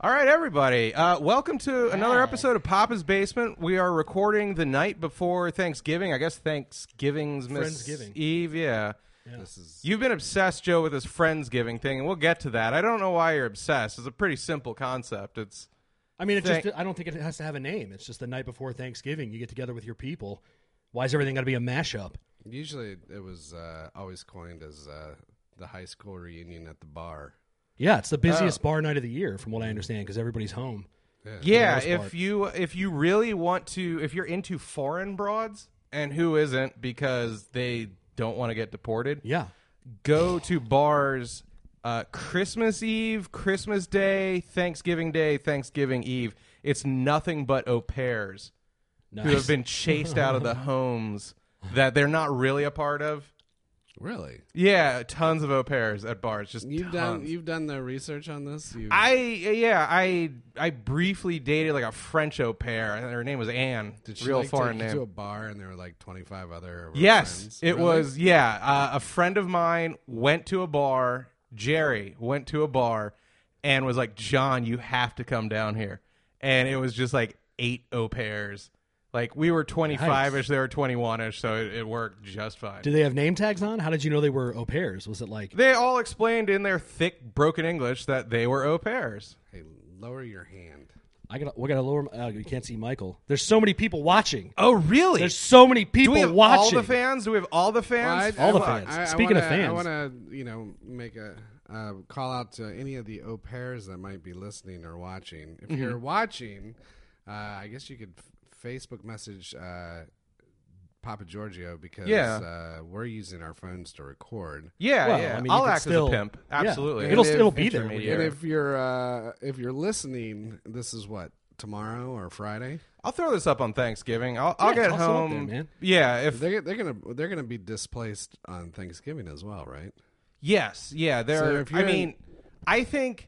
All right, everybody. Welcome to another episode of Papa's Basement. We are recording the night before Thanksgiving. I guess Thanksgiving's Friendsgiving. Eve, yeah. This is You've been obsessed, Joe, with this Friendsgiving thing, and we'll get to that. I don't know why you're obsessed. It's a pretty simple concept. I mean, I don't think it has to have a name. It's just the night before Thanksgiving. You get together with your people. Why is everything got to be a mashup? Usually it was always coined as the high school reunion at the bar. Yeah, it's the busiest bar night of the year, from what I understand, because everybody's home. Yeah, if you really want to, if you're into foreign broads, and who isn't because they don't want to get deported, Yeah. go to bars Christmas Eve, Christmas Day, Thanksgiving Eve. It's nothing but au pairs Nice. who have been chased out of the homes that they're not really a part of. Really? Yeah, tons of au pairs at bars. Just You've tons. done the research on this? I briefly dated like a French au pair, and her name was Anne. Did she Real foreign take you name. to a bar and there were like 25 other Yes, friends? it Really? was. Yeah, a friend of mine went to a bar. Jerry went to a bar and was like, "John, you have to come down here." And it was just like 8 au pairs. Like we were 25-ish, they were 21-ish, so it worked just fine. Do they have name tags on? How did you know they were au pairs? Was it like... They all explained in their thick, broken English that they were au pairs. Hey, lower your hand. we got to lower... you can't see Michael. There's so many people watching. Oh, really? There's so many Do people we have watching. all the fans? Do we have all the fans? All the fans. Speaking of fans. I want to, make a call out to any of the au pairs that might be listening or watching. If you're watching, I guess you could Facebook message Papa Giorgio because we're using our phones to record. Yeah, Well, yeah. I mean, you I'll can act still- as a pimp. Absolutely. Yeah. It'll be there. Intermediary. And if you're listening, this is what, tomorrow or Friday? I'll throw this up on Thanksgiving. I'll Yeah, get toss it up home. there, man. Yeah, if They're gonna be displaced on Thanksgiving as well, right? yes, yeah. So if you're I think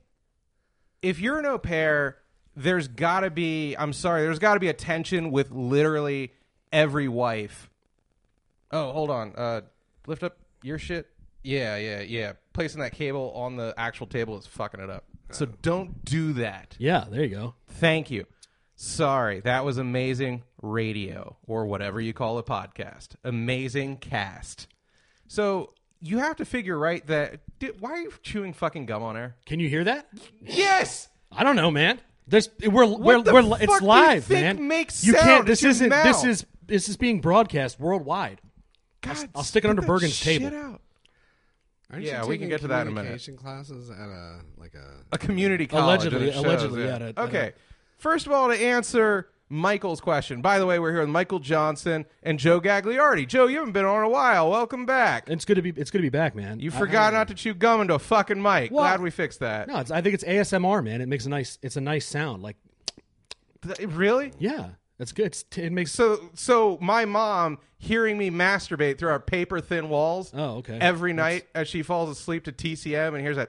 if you're an au pair, there's got to be. I'm sorry, there's got to be a tension with literally every wife. Oh, hold on. Lift up your shit. Yeah. Placing that cable on the actual table is fucking it up. So don't do that. Yeah, there you go. Thank you. Sorry, that was amazing radio or whatever you call a podcast. Amazing cast. So you have to figure right that. Why are you chewing fucking gum on air? Can you hear that? Yes. I don't know, man. It's What the fuck it's do you live, think man. makes You sound can't. with This your isn't. mouth? This is being broadcast worldwide. God, I'll stick it under spit that Bergen's shit table. out. Aren't Yeah, you we can taking get to that in a minute. communication classes at A community college. Allegedly, and it shows allegedly, it. yeah, Okay. First of all, to answer Michael's question. By the way, we're here with Michael Johnson and Joe Gagliardi. Joe, you haven't been on in a while. Welcome back. It's good to be back, man. You forgot not to chew gum into a fucking mic. Well, Glad we fixed that. No, I think it's ASMR, man. It makes it's a nice sound. Like, Really? yeah, it's good. It makes. So my mom hearing me masturbate through our paper thin walls Oh, okay. every night as she falls asleep to TCM and hears that.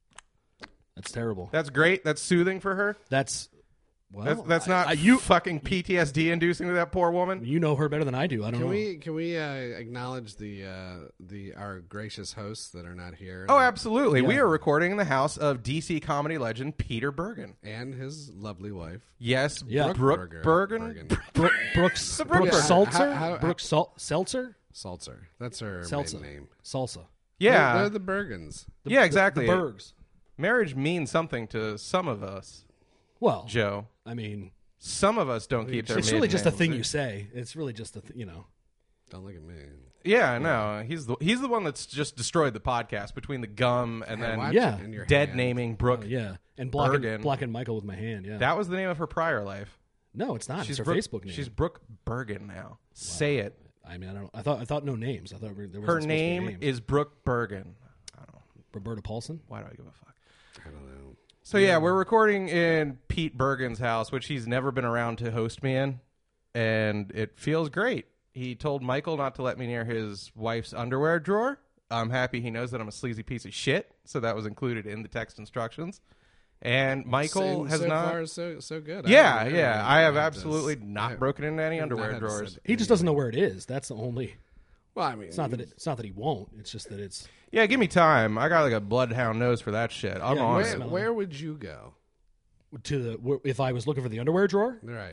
That's terrible. That's great. That's soothing for her. Well, That's not you fucking PTSD inducing to that poor woman. you know her better than I do. I don't know. Can we acknowledge our gracious hosts that are not here? Oh, absolutely. Yeah. We are recording in the house of DC comedy legend Peter Bergen. And his lovely wife. Yes, Yeah. Brooke Bergen. Brooks Brooks. Seltzer. How- Brooks Seltzer. Salzer. That's her Seltzer. maiden name. Salsa. Yeah, They're the Bergens. yeah, exactly. The Bergs. Marriage means something to some of us, Well, Joe. I mean, Some of us don't keep their it's really maiden just a names. thing you say. It's really just a Don't look at me. Yeah, no, he's the one that's just destroyed the podcast between the gum and Hey, then watch Yeah. it in your dead hand. naming Brooke. Oh, yeah, and Bergen. blocking Michael with my hand. Yeah, That was the name of her prior life. no, it's not. She's It's her Brooke, Facebook name. She's Brooke Bergen now. Say it. I mean, I don't. I thought no names. I thought there wasn't Her supposed to be name names. is Brooke Bergen. Roberta Paulson. Why do I give a fuck? I don't know. So yeah, we're recording in Pete Bergen's house, which he's never been around to host me in, and it feels great. He told Michael not to let me near his wife's underwear drawer. I'm happy he knows that I'm a sleazy piece of shit, so that was included in the text instructions. And Michael has so not. far so good. Yeah, haven't yeah. I have had absolutely this. not I- broken into any I've not underwear had drawers. this- He just doesn't know where it is. That's the only. Well, I mean, It's not that he won't. It's just that it's. Yeah, give me time. I got like a bloodhound nose for that shit. I'm Yeah, on where- it. smell it. where would you go? if I was looking for the underwear drawer. Right.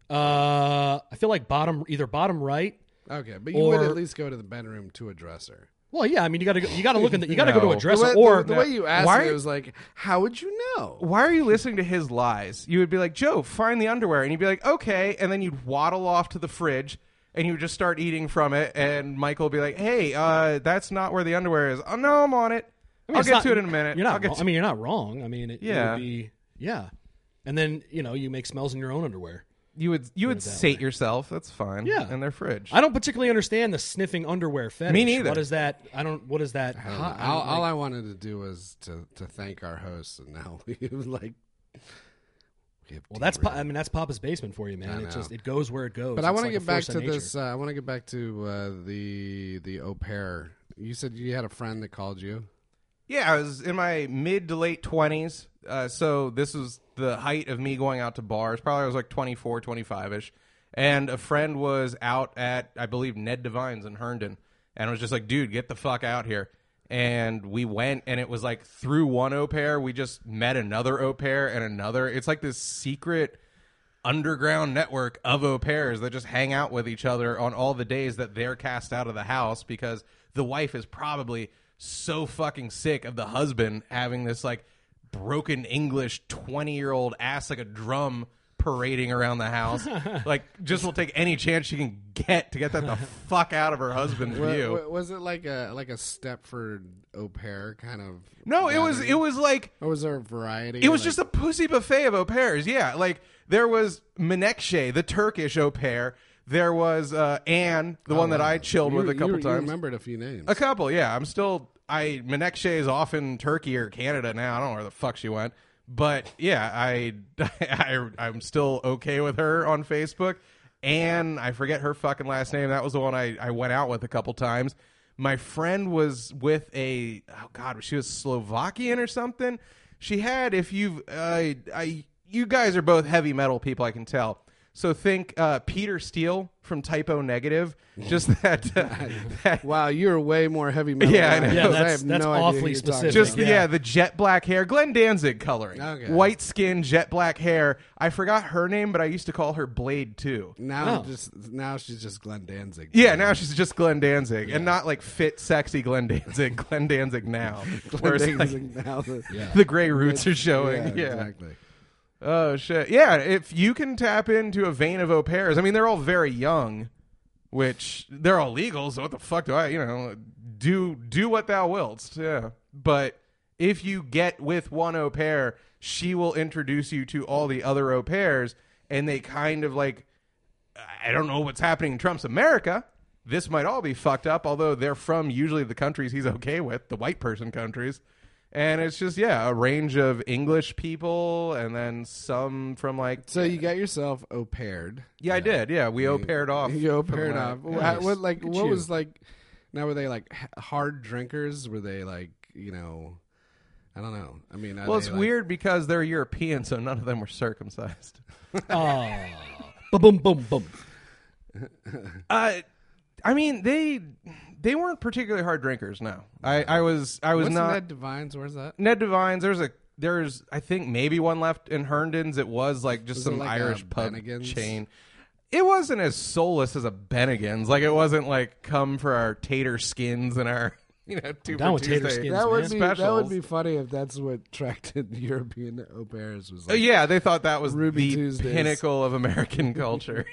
I feel like either bottom right. Okay, but you would at least go to the bedroom to a dresser. Well, yeah, I mean, you got to look in you got to No. go to a dresser The way you asked Why- it was like, how would you know? Why are you listening to his lies? You would be like, Joe, find the underwear. And he'd be like, okay. And then you'd waddle off to the fridge and you would just start eating from it. And Michael would be like, hey, that's not where the underwear is. Oh, no, I'm on it. I'll get to it in a minute. You're I'll not. get Wrong. to- I mean, you're not wrong. I mean, it Yeah. would be and then you make smells in your own underwear. You would that sate way. yourself. That's fine. Yeah. In their fridge. I don't particularly understand the sniffing underwear fetish. Me neither. What is that? What is that? I don't know. All I wanted to do was to thank our hosts, and now we like. Well, that's that's Papa's basement for you, man. It just goes where it goes. But I want want to get back to this. I want to get back to the au pair. You said you had a friend that called you. Yeah, I was in my mid to late 20s. So this was the height of me going out to bars. Probably I was like 24, 25-ish. And a friend was out at, I believe, Ned Devine's in Herndon. And was just like, dude, get the fuck out here. And we went, and it was like through one au pair, we just met another au pair and another. It's like this secret underground network of au pairs that just hang out with each other on all the days that they're cast out of the house because the wife is probably so fucking sick of the husband having this like broken English 20-year-old ass like a drum parading around the house. Like, just will take any chance she can get to get that the fuck out of her husband's view. Was it like a Stepford au pair kind of? No, it was like, or was there a variety? it was just a pussy buffet of au pairs. Yeah, like there was Menekşe, the Turkish au pair. There was Anne, the one that I chilled with a couple times. You remembered a few names. A couple, yeah. Menekşe is off in Turkey or Canada now. I don't know where the fuck she went. But yeah, I'm still okay with her on Facebook. And I forget her fucking last name. That was the one I went out with a couple times. My friend was with she was Slovakian or something. She had, you guys are both heavy metal people, I can tell. So think Peter Steele from Typo Negative. Just that. Wow, you're way more heavy metal. Yeah, I know. Yeah, I that's have no idea awfully who you're talking specific. Just about. the jet black hair, Glenn Danzig coloring, Okay. white skin, jet black hair. I forgot her name, but I used to call her Blade too. Now she's just Glenn Danzig. Yeah, now she's just Glenn Danzig, and not like fit, sexy Glenn Danzig. Glenn Danzig now, whereas like, now the gray roots are showing. Yeah, exactly. Oh shit. Yeah, if you can tap into a vein of au pairs, I mean, they're all very young, which they're all legal. So what the fuck do I? Do what thou wilt. Yeah, but if you get with one au pair, she will introduce you to all the other au pairs, and they kind of like, I don't know what's happening in Trump's America. This might all be fucked up, although they're from usually the countries he's okay with, the white person countries. And it's just, a range of English people and then some from like... So you got yourself au paired. Yeah, I did. Yeah, we au paired off. You au paired off. Nice. What you. was like... Now, were they like hard drinkers? Were they like, I don't know. I mean... Well, it's weird because they're European, so none of them were circumcised. Oh, boom, boom, boom. Uh, I mean, they weren't particularly hard drinkers. No, I was What's not. Ned Devine's? Where's that? Ned Devine's. There's I think maybe one left in Herndon's. It was like just Was it some like Irish a pub Bennigan's? chain. It wasn't as soulless as a Bennigan's. Like it wasn't like come for our tater skins and our two down for with tater Tuesday. skins, That would be specials. funny if that's what attracted European au pairs. Was like, Yeah, they thought that was Ruby the Tuesdays. pinnacle of American culture.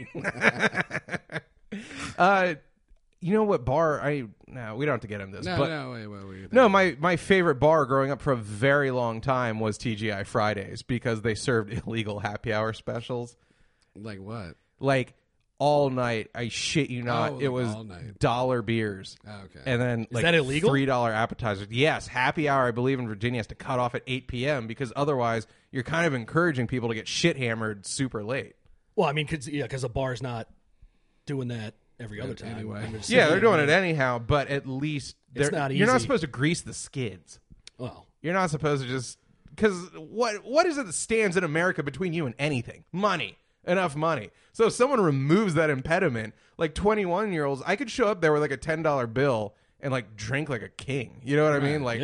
You know what bar? No, we don't have to get into this. No, wait. My favorite bar growing up for a very long time was TGI Fridays because they served illegal happy hour specials. Like what? Like all night. I shit you not. Oh, it like was all night. dollar beers. Oh, okay. And then like that illegal? $3 appetizers. Yes, happy hour I believe in Virginia has to cut off at 8 p.m. because otherwise you're kind of encouraging people to get shit hammered super late. Well, I mean, because a bar's not doing that every other time. Anyway. Yeah, they're doing it anyhow, but at least It's not you're not easy. supposed to grease the skids. Well, You're not supposed to just because what is it that stands in America between you and anything? Money. Enough money. So if someone removes that impediment, like 21-year-olds, I could show up there with like a $10 bill and like drink like a king. You know what I mean? Like yeah.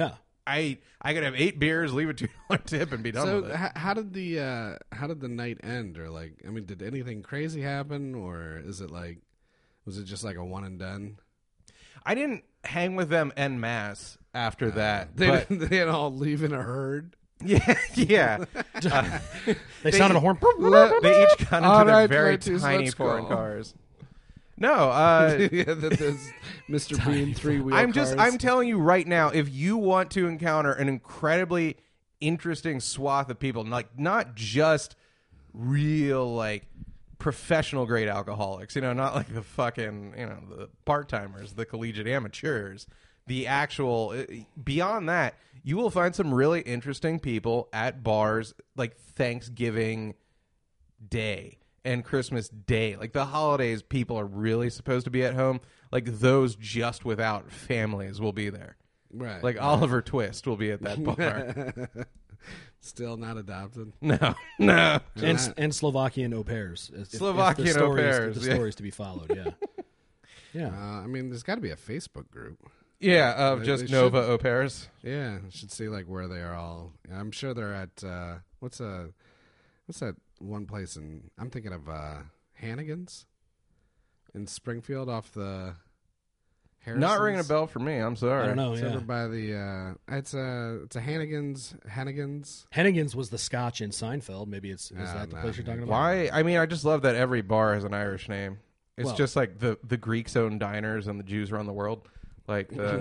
I could have 8 beers, leave a $2 tip, and be done So with it. how did the night end? Or like, I mean, did anything crazy happen, or is it like, was it just like a one and done? I didn't hang with them en masse after that. They but didn't all leave in a herd. yeah. They sounded a horn. They each got into All their right, very ladies, tiny let's foreign go. cars. No, Yeah, there's Mr. Bean 3-wheel cars. I'm telling you right now, if you want to encounter an incredibly interesting swath of people, like not just real like professional grade alcoholics, not like the fucking, the part-timers, the collegiate amateurs, the actual beyond that, you will find some really interesting people at bars like Thanksgiving Day and Christmas Day. Like the holidays, people are really supposed to be at home. Like those just without families will be there. Right. Like Oliver Twist will be at that bar. Still not adopted. No. And Slovakian au pairs. Slovakian au pairs, The yeah. stories to be followed, yeah. Yeah. I mean, there's got to be a Facebook group. Yeah, of just they Nova should- au pairs. Yeah, I should see like where they are all. I'm sure they're at what's that one place in? I'm thinking of Hannigan's in Springfield off the. Harrison's. Not ringing a bell for me. I'm sorry. I don't know, It's yeah. over by the. It's a Hannigan's. Hennigan's was the Scotch in Seinfeld. Maybe is that the no. place you're talking about? Why? I mean, I just love that every bar has an Irish name. It's Well- just like the Greeks own diners and the Jews run the world. Like the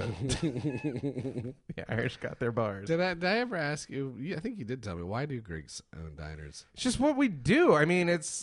Irish got their bars. Did I ever ask you? I think you did tell me. Why do Greeks own diners? It's just what we do. I mean, it's.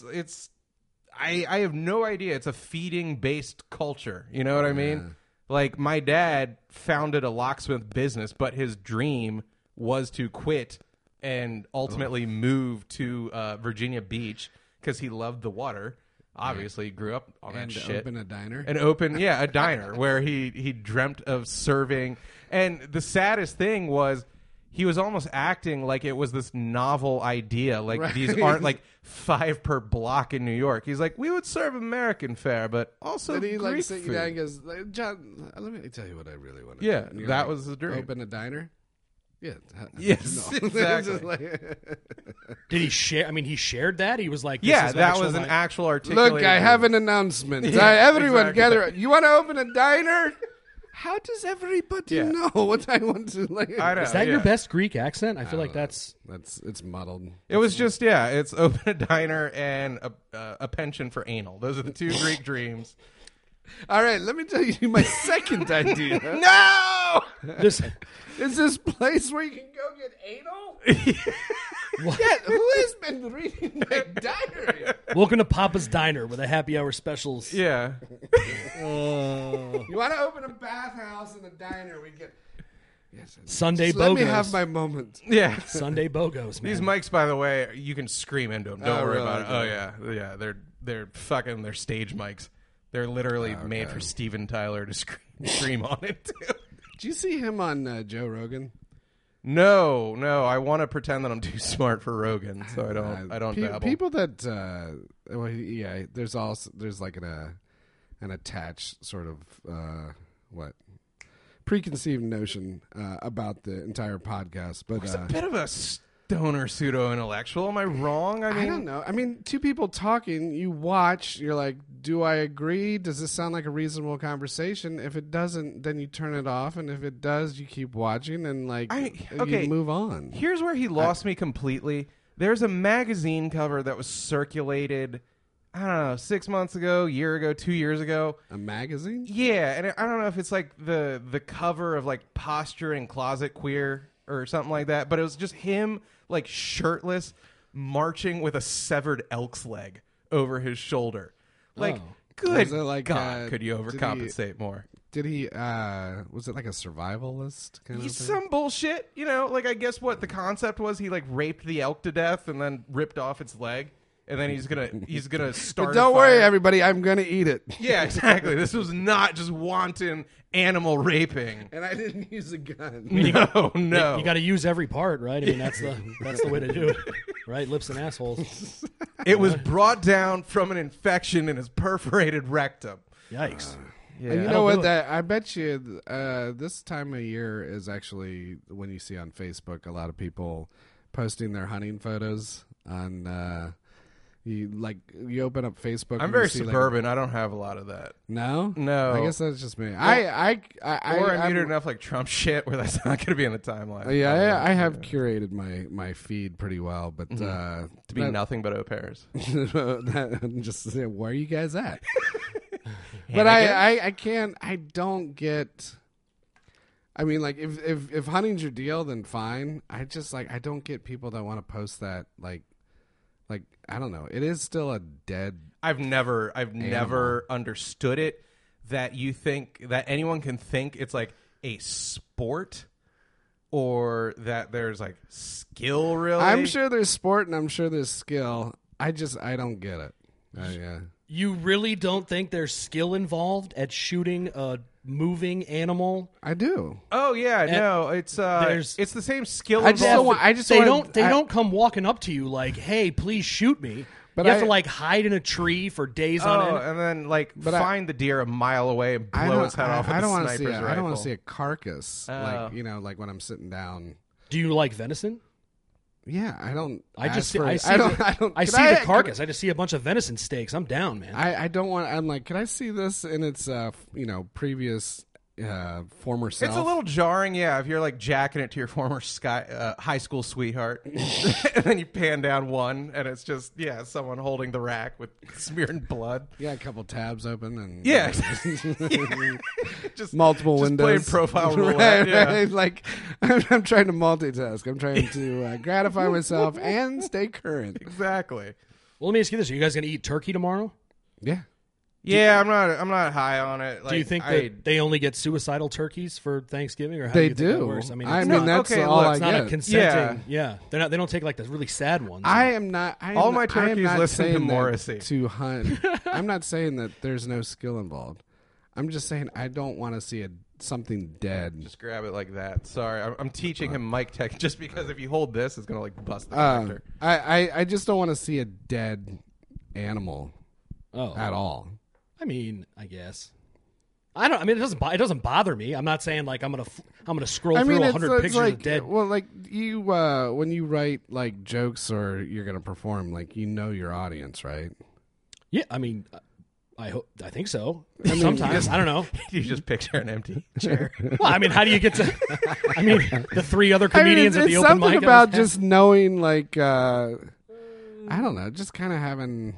I have no idea. It's a feeding based culture. You know what I mean? Like my dad founded a locksmith business, but his dream was to quit and ultimately move to Virginia Beach because he loved the water. Obviously, he grew up on And that shit. open a diner. A diner where he dreamt of serving. And the saddest thing was he was almost acting like it was this novel idea. Like Right. these aren't like 5 per block in New York. He's like, we would serve American fare, but also Did he like Greek sit you food. down and goes, John, let me tell you what I really want to Yeah, do. And you're that like, was the dream. Open a diner? Yeah. Yes, No. exactly. Just like- Did he share? I mean, he shared that? He was like, this Yeah, is that actual was an line- actual articulated. Look, I have an announcement. Yeah, Everyone exactly. gather. You want to open a diner? How does everybody Yeah. know what I want to like? I know. Is that yeah. your best Greek accent? I feel like that's. It's muddled. It was just, it's open a diner and a pension for anal. Those are the 2 Greek dreams. All right, let me tell you my second idea. No! Just, Is this place where you can go get anal? Yeah, who has been reading my diary? welcome to Papa's Diner with the happy hour specials. Yeah. You want to open a bathhouse and a diner? We get yes. Sunday Just let me Bogos. have my moment. Yeah. Sunday Bogos, man. These mics, by the way, you can scream into them. Don't Oh, worry really? about it. Oh yeah. They're fucking. They're stage mics. They're literally made for Steven Tyler to scream on it too. Did you see him on Joe Rogan? No. I want to pretend that I'm too smart for Rogan, so I don't dabble. People that there's like an attached sort of preconceived notion about the entire podcast, but He's a bit of a stoner pseudo intellectual. Am I wrong? I don't know. I mean, 2 people talking, you watch, you're like, do I agree? Does this sound like a reasonable conversation? If it doesn't, then you turn it off, and if it does, you keep watching and you move on. Here's where he lost me completely. There's a magazine cover that was circulated, I don't know, 6 months ago, year ago, 2 years ago. A magazine? Yeah, and I don't know if it's like the cover of like Posturing Closet Queer or something like that, but it was just him like shirtless marching with a severed elk's leg over his shoulder. Like, Oh. good Was it like, God, could you did he- overcompensate more? Did he? Was it like a survivalist kind of He's thing? some bullshit, like I guess what the concept was, he like raped the elk to death and then ripped off its leg, and then he's gonna start. But don't a worry, fire. everybody. I'm gonna eat it. Yeah, exactly. This was not just wanton animal raping. And I didn't use a gun. No. You got to use every part, right? I mean, that's the way to do it, right? Lips and assholes. It was brought down from an infection in his perforated rectum. Yikes. Yeah. And you That'll know what? do it. That I bet you this time of year is actually when you see on Facebook a lot of people posting their hunting photos on. You open up Facebook. I'm and very you see, suburban. I don't have a lot of that. No, No. I guess that's just me. Or I'm muted enough like Trump shit where that's not going to be in the timeline. I have curated my feed pretty well, but to be nothing but au pairs. just where are you guys at? But I can't. I don't get. I mean, like if hunting's your deal, then fine. I just I don't get people that want to post that like I don't know. It is still a dead. I've never understood it that you think that anyone can think it's like a sport or that there's like skill really. I'm sure there's sport and I'm sure there's skill. I don't get it. Yeah. You really don't think there's skill involved at shooting a moving animal? I do. Oh yeah, no, it's the same skill. They don't come walking up to you like, "Hey, please shoot me." But you have to like hide in a tree for days on end. And then like find the deer a mile away and blow its head off with a sniper's rifle. I don't want to see a carcass Oh. like when I'm sitting down. Do you like venison? Yeah, I don't. I see I the carcass. I just see a bunch of venison steaks. I'm down, man. I don't want. I'm like, can I see this in its previous former self? It's a little jarring, yeah, if you're like jacking it to your former high school sweetheart, and then you pan down one, and it's just someone holding the rack with smearing blood. Yeah, a couple tabs open and just multiple just windows. playing profile roulette. Right. Like I'm trying to multitask. I'm trying to gratify myself and stay current. Exactly. Well, let me ask you this: Are you guys going to eat turkey tomorrow? Yeah. Yeah, I'm not high on it. Like, do you think that they only get suicidal turkeys for Thanksgiving, or how they do you think that do? works? I mean, that's okay, all look, I it's not get. a consenting. Yeah, they don't take like the really sad ones. All my turkeys listen to Morrissey. To hunt. I'm not saying that there's no skill involved. I'm just saying I don't want to see something dead. Just grab it like that. Sorry, I'm teaching him mic tech just because if you hold this, it's gonna like bust the connector. I just don't want to see a dead animal at all. I mean, I guess. I don't. I mean, it doesn't bother me. I'm not saying like I'm gonna scroll through 100 pictures like, of dead. Well, like you when you write like jokes or you're gonna perform, like your audience, right? Yeah, I mean, I think so. Sometimes I don't know. You just picture an empty chair. Well, I mean, how do you get to? I mean, the three other comedians at the open mic. It's something about just knowing, like I don't know, just kind of having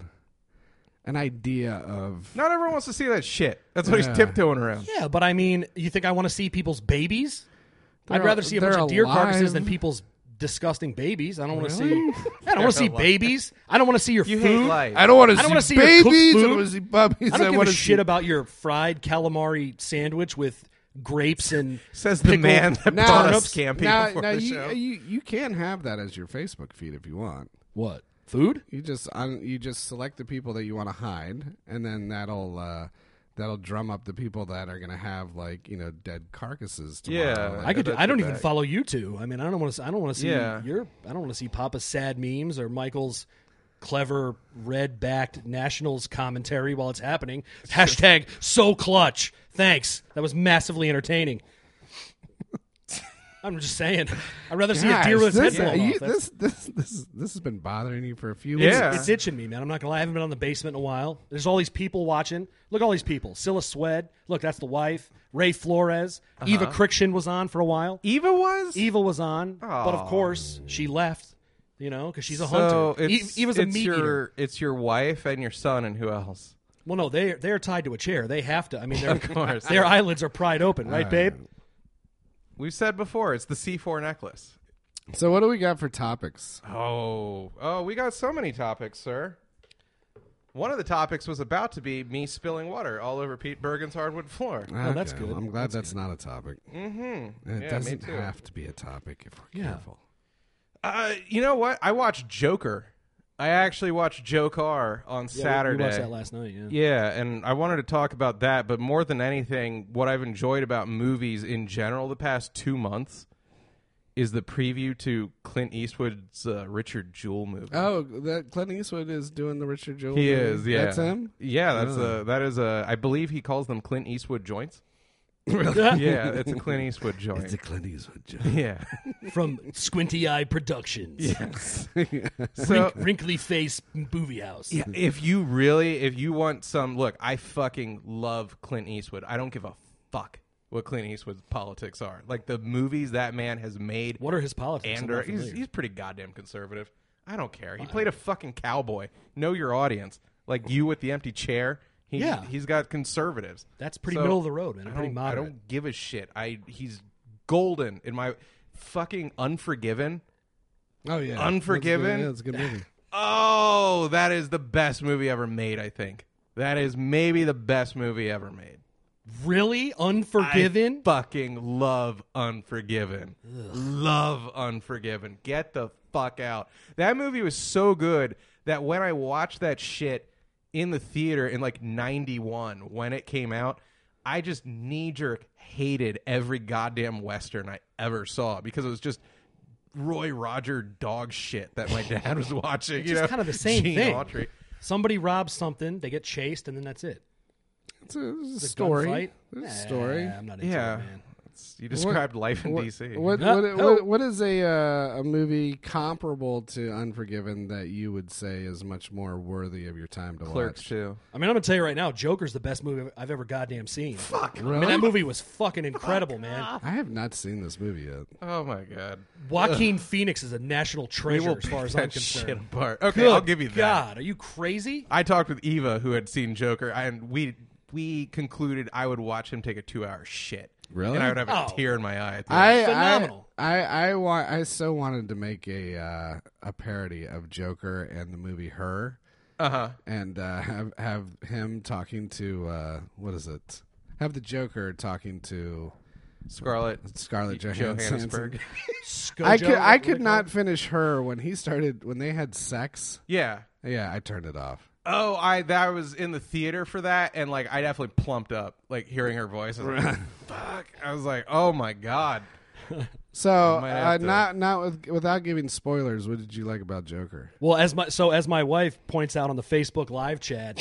an idea of. Not everyone wants to see that shit. That's what he's tiptoeing around. Yeah, but I mean, you think I want to see people's babies? I'd rather see a bunch of deer carcasses than people's disgusting babies. I don't want to see. I don't want to see babies. I don't want to see your You food. hate life. I don't want to see your cooked babies. I food. don't want to see puppies. I don't give a wanna shit about your fried calamari sandwich with grapes and Says the pickled man that brought us turnips. camping before the show. you can have that as your Facebook feed if you want. What? Food? You just select the people that you want to hide, and then that'll drum up the people that are going to have dead carcasses tomorrow. Yeah. I don't even follow you two. I mean, I don't want to see Yeah. I don't want to see Papa's sad memes or Michael's clever red-backed Nationals commentary while it's happening. Hashtag so clutch. Thanks. That was massively entertaining. I'm just saying. I'd rather see a deer with its head blown off. This has been bothering you for a few weeks. Yeah. It's itching me, man. I'm not gonna lie. I haven't been on the basement in a while. There's all these people watching. Look at all these people. Scylla Swed. Look, that's the wife. Ray Flores. Eva Crichton was on for a while. Eva was? Eva was on, but of course she left. Because she's a hunter. Eva's a meat eater. It's your wife and your son, and who else? Well, no, they're tied to a chair. They have to. I mean, Of course. their eyelids are pried open, right, babe? We've said before, it's the C4 necklace. So what do we got for topics? Oh, we got so many topics, sir. One of the topics was about to be me spilling water all over Pete Bergen's hardwood floor. Oh, that's Okay, good. I'm glad that's not a topic. Mm-hmm. It Yeah, doesn't me too. have to be a topic if we're careful. You know what? I watched Joker. I actually watched Joker on Saturday. We watched that last night, yeah. Yeah, and I wanted to talk about that, but more than anything, what I've enjoyed about movies in general the past 2 months is the preview to Clint Eastwood's Richard Jewell movie. Oh, that Clint Eastwood is doing the Richard Jewell He movie? is, yeah. That's him? Yeah, Really? that is a. I believe he calls them Clint Eastwood joints. Really? Yeah, it's a Clint Eastwood joint. It's a Clint Eastwood joke. Yeah. From Squinty Eye Productions. Yes. So Wrinkly Face Movie House. yeah, if you want some, look, I fucking love Clint Eastwood. I don't give a fuck what Clint Eastwood's politics are. Like the movies that man has made. What are his politics? I'm not He's familiar. pretty goddamn conservative. I don't care. He played a fucking cowboy. Know your audience. Like you with the empty chair. He's got conservatives. That's pretty So, middle of the road, man. I Pretty don't, moderate. I don't give a shit. He's golden in my fucking Unforgiven. Oh, yeah. Unforgiven? That's a good movie. Oh, that is the best movie ever made, I think. That is maybe the best movie ever made. Really? Unforgiven? I fucking love Unforgiven. Love Unforgiven. Get the fuck out. That movie was so good that when I watched that shit in the theater in like 91 when it came out, I just knee-jerk hated every goddamn Western I ever saw because it was just Roy Roger dog shit that my dad was watching. It's just kind of the same Gene thing. Autry. Somebody robs something, they get chased, and then that's it. It's a It's a story. gunfight. It's a story. I'm not into Yeah. it, man. You described life in D.C. What is a movie comparable to Unforgiven that you would say is much more worthy of your time to Clerks watch? too. I mean, I'm going to tell you right now, Joker's the best movie I've ever goddamn seen. Fuck. I Really? mean, that movie was fucking incredible, man. I have not seen this movie yet. Oh my god. Joaquin Phoenix is a national We treasure will as far pick as that I'm concerned. shit apart. Okay, Good I'll give you that. God, are you crazy? I talked with Eva, who had seen Joker, and we concluded I would watch him take a 2-hour shit. Really? And I would have a Oh. tear in my eye. At the end. Phenomenal. I so wanted to make a parody of Joker and the movie Her, and have him talking to what is it? Have the Joker talking to Scarlett Johansson. Johannesburg. Scojo, I could not finish Her when they had sex. Yeah. Yeah, I turned it off. Oh, that was in the theater for that, and like I definitely plumped up, like hearing her voice. I was like, fuck. I was like, oh my god. So, Might have to- without giving spoilers, what did you like about Joker? Well, as my wife points out on the Facebook live chat,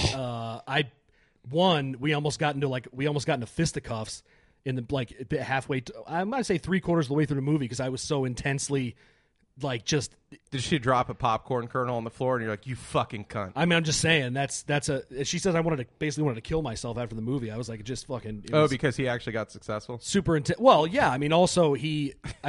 we almost got into fisticuffs in the halfway. I might say 3/4 of the way through the movie because I was so intensely just. Did she drop a popcorn kernel on the floor, and you're like, you fucking cunt? I mean, I'm just saying that's a. She says I wanted to kill myself after the movie. I was like, just fucking. It was Because he actually got successful. super intense. Well, yeah. I mean, also you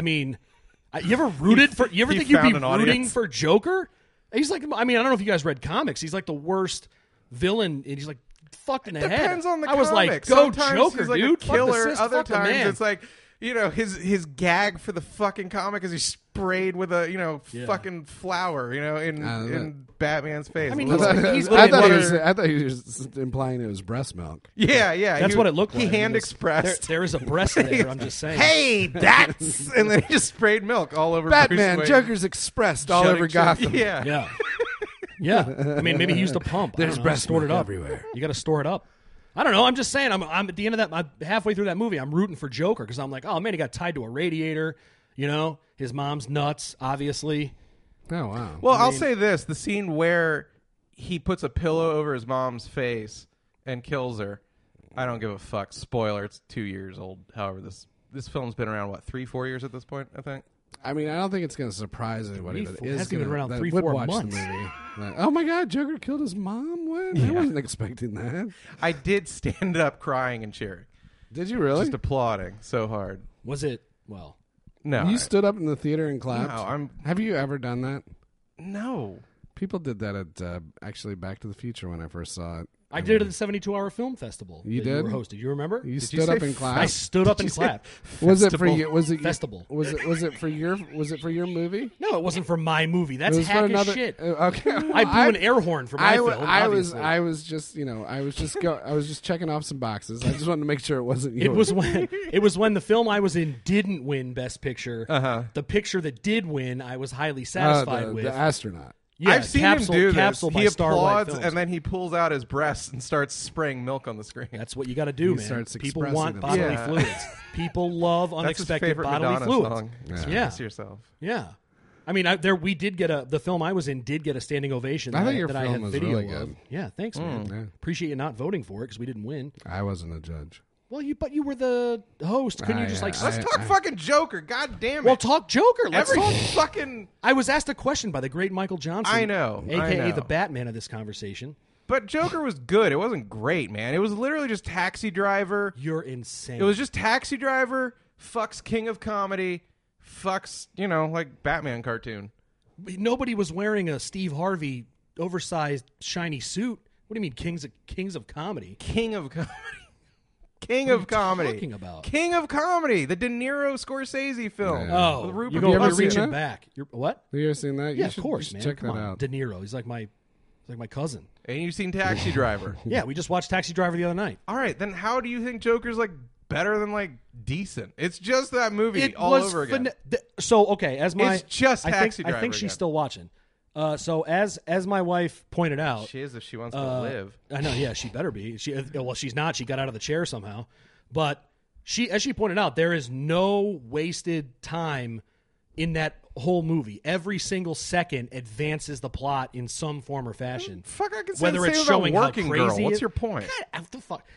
ever rooted for? You ever he think you'd be found an rooting audience. for Joker? He's like, I mean, I don't know if you guys read comics. He's like the worst villain, and he's like fucked in the head. Depends on the I was like, comic. go Sometimes Joker, he's like dude. a killer. Fuck the sis, Other fuck the times man. it's like, his gag for the fucking comic is he's sprayed with a Yeah. fucking flower, in Batman's face. I mean, I he's thought living I thought he was implying it was breast milk. yeah. That's what it looked like. He I mean, hand there's- expressed. There is a breast there. I'm just saying. Hey, that's and then he just sprayed milk all over Batman, Bruce Wayne. Joker's expressed all Shutting over shit. Gotham. Yeah. Yeah. Yeah. I mean, maybe he used a pump. I There's don't know, breast stored it milk up everywhere. You got to store it up. I don't know. I'm just saying. I'm at the end of that. I'm halfway through that movie. I'm rooting for Joker because I'm like, oh man, he got tied to a radiator. His mom's nuts, obviously. Oh wow. Well, I'll say this: the scene where he puts a pillow over his mom's face and kills her. I don't give a fuck. Spoiler: it's 2 years old. However, this film's been around 3-4 years at this point. I think. I mean, I don't think it's going to surprise anybody that It is hasn't been around that 3-4 would watch months. the movie. Like, oh my God, Joker killed his mom. What? I wasn't expecting that. I did stand up crying and cheering, Did you really? just applauding so hard. Was it? Well, No, You stood up in the theater and clapped. No, Have you ever done that? no. People did that at actually Back to the Future when I first saw it. I did it at the 72-hour film festival. You that did? You were hosted. You remember? You you stood up say and I clapped. stood up and clapped. Was it for Festival? you? Was it Festival. Was it for your movie? No, it wasn't for my movie. That's It was hack for as another. shit. Okay, I blew an air horn for my film. I was obviously. I was just checking off some boxes. I just wanted to make sure it wasn't you. It was when the film I was in didn't win Best Picture. Uh-huh. The picture that did win, I was highly satisfied with. the astronaut. Yeah, I've seen Capsule, him do Capsule this. by He Starlight applauds Films. and then he pulls out his breasts and starts spraying milk on the screen. That's what you got to do, He man. starts People expressing want himself. bodily Yeah. fluids. People love That's his unexpected favorite bodily Madonna fluids. song. Yeah. Express yourself. Yeah. I mean, we did get the film I was in did get a standing ovation. I that, think your that I film had was video really of. good. Yeah, thanks, man. Yeah. Appreciate you not voting for it because we didn't win. I wasn't a judge. Well, you were the host. Couldn't you just like? Let's talk fucking Joker. God damn it. well, talk Joker. Let's Every talk. fucking. I was asked a question by the great Michael Johnson. I know, I aka know. the Batman of this conversation. But Joker was good. It wasn't great, man. It was literally just Taxi Driver. You're insane. It was just Taxi Driver, fucks King of Comedy, fucks, like Batman cartoon. Nobody was wearing a Steve Harvey oversized shiny suit. What do you mean, Kings of Comedy? King of Comedy. King What are of you Comedy. talking about? King of Comedy, the De Niro Scorsese film. Yeah. Oh, With Rupert you're Have you ever Murdoch. seen reaching that? back. What? Have you ever seen that? Yeah, You of should, course, you should man. check Come that on. out. De Niro. He's like my cousin. And you've seen Taxi Driver. Yeah, we just watched Taxi Driver the other night. All right, then how do you think Joker's like better than like decent? It's just that movie It all was over again. so okay. As my It's just I Taxi think, I think Driver she's again. still watching. So as my wife pointed out, She is if she wants to live. I know. Yeah, she better be. Well, she's not. She got out of the chair somehow. But as she pointed out, there is no wasted time in that whole movie. Every single second advances the plot in some form or fashion. Fuck, I can say Whether the it's same about showing Working how Girl. crazy What's it- your point? God, what the fuck?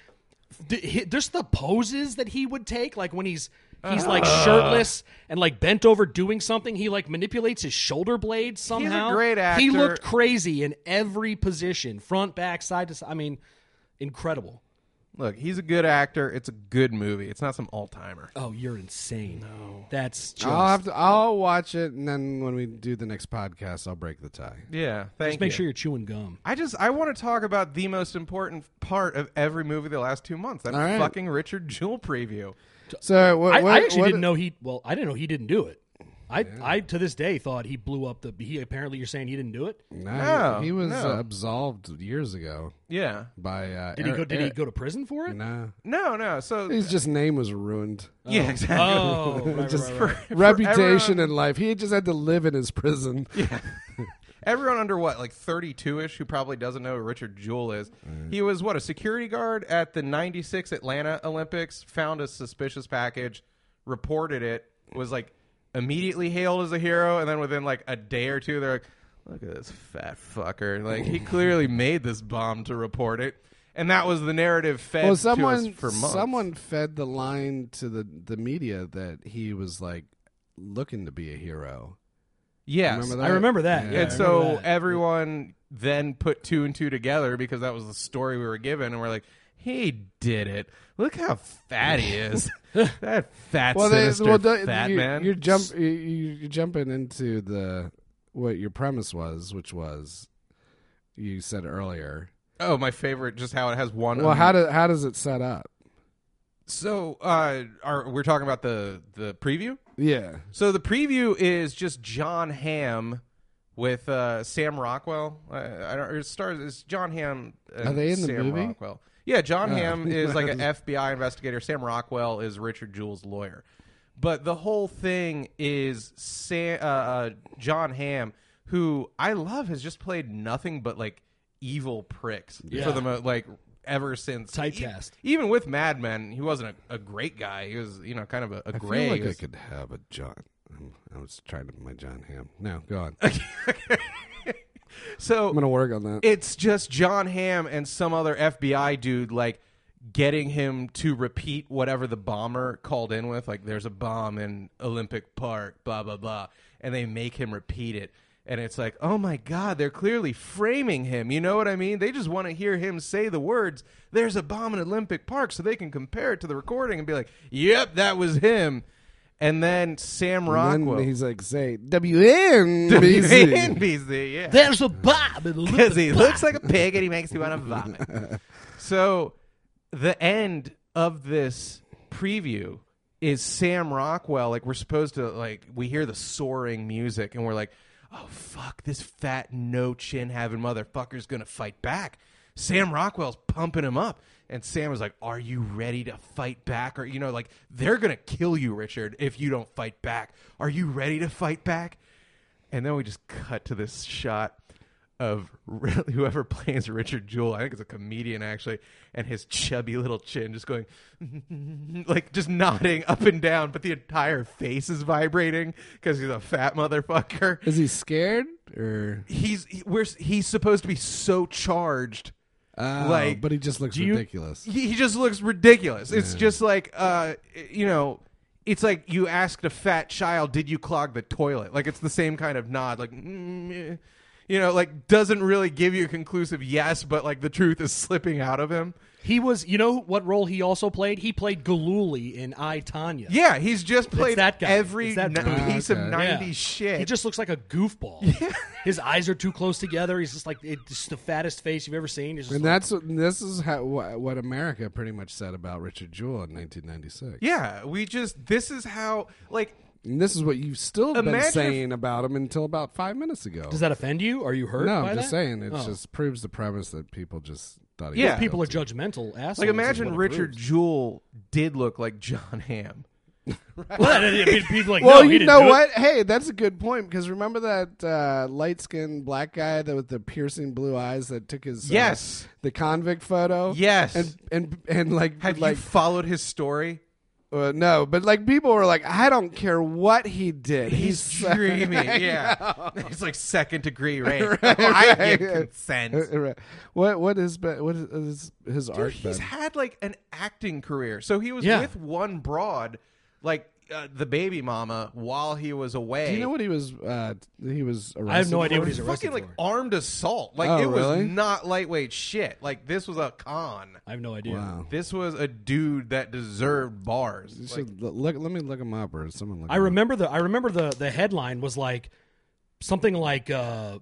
Just the poses that he would take, like when he's like shirtless and like bent over doing something. He like manipulates his shoulder blades somehow. great He actor. looked crazy in every position, front, back, side to side. I mean, incredible. Look, he's a good actor. It's a good movie. It's not some all-timer. Oh, you're insane. No, that's just. I'll watch it, and then when we do the next podcast, I'll break the tie. Yeah, thank just make you. sure you're chewing gum. I want to talk about the most important part of every movie the last 2 months. That All right. fucking Richard Jewell preview. So what, I actually what- didn't know he. Well, I didn't know he didn't do it. I to this day thought he blew up the. He apparently you're saying he didn't do it. No, he was no. absolved years ago Yeah. by. Did he go to prison for it? No, No. So his just name was ruined. yeah, exactly. Oh, right, Just right, right. Reputation everyone- in life. He just had to live in his prison. Everyone under like 32ish who probably doesn't know who Richard Jewell is. He was a security guard at the 96 Atlanta Olympics, found a suspicious package, reported it, was like immediately hailed as a hero, and then within like a day or two they're like, look at this fat fucker. Like he clearly made this bomb to report it. And that was the narrative fed Well, to us for months. someone fed the line to the media that he was like looking to be a hero. Yes. Remember that? I remember that. Yeah. Yeah, And I so remember that. everyone then put two and two together because that was the story we were given, and we're like, he did it. Look how fat he is. That fat, sinister fat man. You're jumping into what your premise was, which was you said earlier. Oh, my favorite, just how it has one. Well, how does it set up? So, we're talking about the preview? Yeah. So the preview is just John Hamm with Sam Rockwell. It's John Hamm and Are they in the Sam movie? Rockwell. Yeah, John Oh. Hamm is like an FBI investigator. Sam Rockwell is Richard Jewell's lawyer. But the whole thing is John Hamm, who I love, has just played nothing but like evil pricks Yeah. for the ever since Typecast. Even with Mad Men, he wasn't a great guy. He was kind of a I gray. feel like He I was- could have a John. I was trying to my John Hamm. No, go on. So I'm gonna work on that. it's just John Hamm and some other FBI dude like getting him to repeat whatever the bomber called in with, like there's a bomb in Olympic Park, blah blah blah, and they make him repeat it. And it's like, oh my God, they're clearly framing him. You know what I mean? They just want to hear him say the words, there's a bomb in Olympic Park, so they can compare it to the recording and be like, yep, that was him. And then Sam And Rockwell. then he's like, say WNBC. NBC, yeah. There's a Bob. Because he looks like a pig and he makes you want to vomit. So the end of this preview is Sam Rockwell. Like we're supposed to we hear the soaring music and we're like, oh fuck, this fat no chin having motherfucker's gonna fight back. Sam Rockwell's pumping him up. And Sam was like, are you ready to fight back? Or, they're going to kill you, Richard, if you don't fight back. Are you ready to fight back? And then we just cut to this shot of whoever plays Richard Jewell. I think it's a comedian actually, and his chubby little chin just going like just nodding up and down, but the entire face is vibrating because he's a fat motherfucker. Is he scared or He's supposed to be so charged. but he just looks ridiculous. He just looks ridiculous. It's just like it's like you asked a fat child, "Did you clog the toilet?" Like it's the same kind of nod, like like doesn't really give you a conclusive yes, but like the truth is slipping out of him. He was, what role he also played? He played Galooly in I, Tonya. Yeah, he's just played that guy. every It's that dude. piece of Okay. 90s Yeah. shit. He just looks like a goofball. His eyes are too close together. He's just like just the fattest face you've ever seen. He's just And like, this is what America pretty much said about Richard Jewell in 1996. yeah, this is how, like, And this is what you've still been Imagine if- saying about him until about 5 minutes ago. does that offend you? Are you hurt No, by I'm just that? saying. It Oh. just proves the premise that people just thought he Yeah. was People are guilty. judgmental assholes. like is imagine what it Richard proves. Jewell did look like John Hamm. Well, people like, Well, no, he you didn't know do it. what? Hey, that's a good point because remember that light-skinned black guy with the piercing blue eyes that took his Yes. the convict photo. Yes. and like Have like you followed his story? no, but like people were like, I don't care what he did. He's He's dreaming. Yeah. He's like second degree rape. I give consent. What is his Dude, art? he's been? had like an acting career. So he was Yeah. with one broad, like the baby mama, while he was away. Do you know what he was arrested? I have no idea for? what he's arrested Fucking like for. armed assault. Like Oh, it was really? not lightweight shit. Like this was a con. I have no idea. Wow. This was a dude that deserved bars. You Like, should look. Let me look him up, or someone look. I him remember the headline was like something like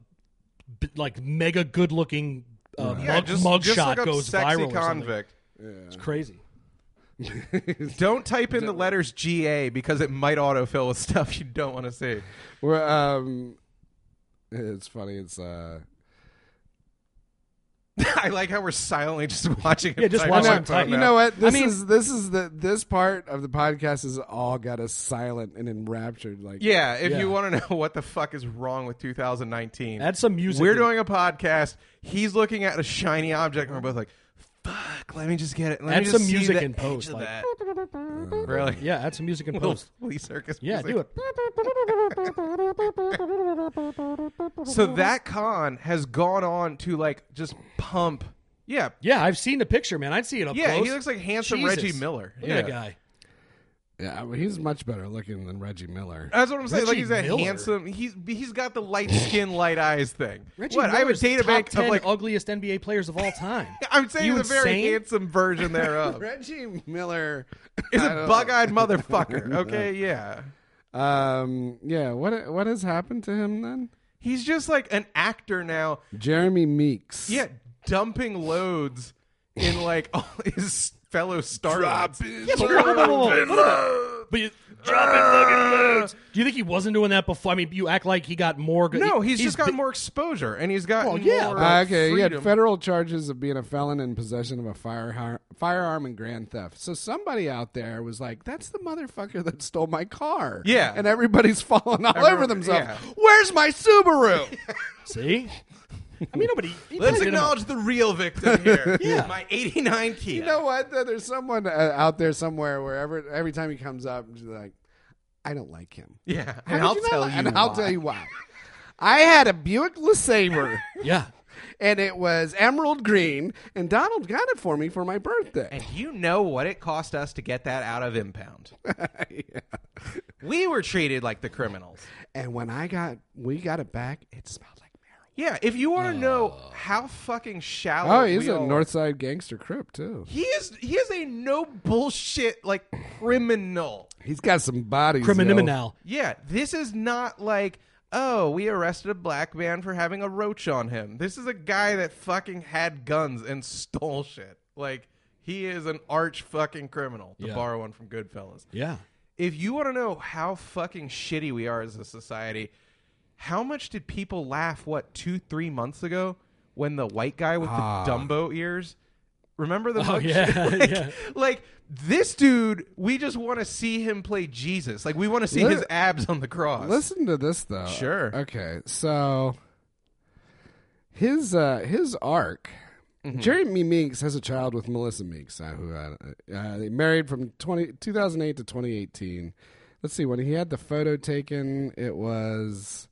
mega good looking yeah, just mugshot look up goes sexy viral. Or something. convict. It's crazy. Don't type in the letters GA because it might autofill with stuff you don't want to see. We're, it's funny. It's I like how we're silently just watching him. Yeah, just type watch on him my type. phone you now. know what? This I mean- this part of the podcast is all got us silent and enraptured. Like Yeah, if Yeah. you want to know what the fuck is wrong with 2019, Add some music. we're in. doing a podcast. He's looking at a shiny object, and we're both like, "Fuck, let me just get it." Let Add me just some see music the in post, edge of like- that. Really? Yeah, add some music in Little post. flea circus. Yeah, music. do it. So that con has gone on to like just pump. Yeah, Yeah, I've seen the picture, man. I'd see it up yeah. close. He looks like handsome Jesus. Reggie Miller. Look yeah. at that guy. yeah, well, he's much better looking than Reggie Miller. That's what I'm saying. Like Reggie he's a Miller. handsome. He's got the light skin, light eyes thing. Reggie what? I have a Miller's data top bank 10 of like. ugliest NBA players of all time. I'm saying You he's a very insane? handsome version thereof. Reggie Miller Is I a don't bug-eyed motherfucker. Okay, yeah. Yeah, what has happened to him then? He's just like an actor now. Jeremy Meeks. Yeah, dumping loads in like all his fellow startups. But you dropping fucking loads. Do you think he wasn't doing that before? I mean, you act like he got more. No, he's just gotten been- more exposure, and he's gotten Well, yeah. more. Okay, he had freedom. federal charges of being a felon in possession of a firearm and grand theft. So somebody out there was like, "That's the motherfucker that stole my car." Yeah. and everybody's falling all over Everyone- themselves. yeah. Where's my Subaru? See? I mean, nobody. he Let's probably didn't- acknowledge the real victim here. Yeah. My '89 Kia. You know what? There's someone out there somewhere where every time he comes up, she's like, "I don't like him." Yeah, How and did I'll you not tell like- you. And I'll why. tell you why. I had a Buick LeSabre. Yeah. And it was emerald green, and Donald got it for me for my birthday. And you know what it cost us to get that out of impound. We were treated like the criminals. And when we got it back, it smelled like marijuana. Yeah, if you want to know how fucking shallow. Oh, he's we a all- Northside gangster crip too. He is a no bullshit like criminal. He's got some bodies. Criminal. Yeah, this is not like, oh, we arrested a black man for having a roach on him. This is a guy that fucking had guns and stole shit. Like, he is an arch fucking criminal, to Yeah. borrow one from Goodfellas. Yeah. If you want to know how fucking shitty we are as a society, how much did people laugh, 2-3 months ago when the white guy with the Dumbo ears? Remember the mug yeah, shit? Like, yeah. like, this dude, we just want to see him play Jesus. Like, we want to see his abs on the cross. Listen to this though. Sure. Okay, so his arc. Jeremy Meeks has a child with Melissa Meeks, who they married from 2008 to 2018. Let's see, when he had the photo taken, it was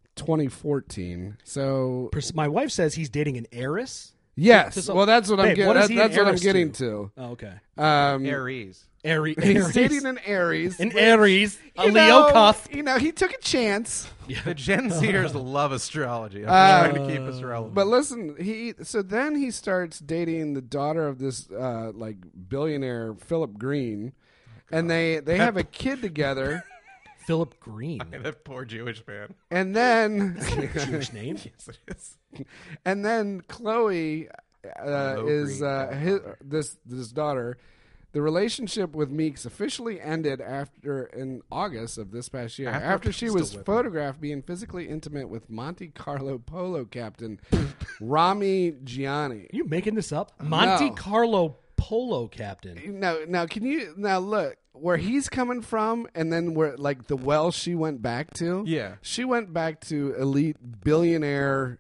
2014. So My wife says he's dating an heiress. yes, well, that's what I'm Babe, getting. what is he an That's what I'm heiress getting to? to. Oh, okay. Aries. He's dating an Aries. An Aries, a You Leo know, cusp. he took a chance. The Gen Zers love astrology. I'm trying to keep us relevant. But listen, then he starts dating the daughter of this like billionaire Philip Green, and they have a kid together. Philip Green. That poor Jewish man. And then Jewish name. Yes, it is. and then Chloe is this daughter. The relationship with Meeks officially ended in August of this past year after she was photographed being physically intimate with Monte Carlo polo captain Rami Gianni. Are you making this up? Monte Carlo polo captain. Now can you look where he's coming from, and then where like the well she went back to? Yeah. She went back to elite billionaire,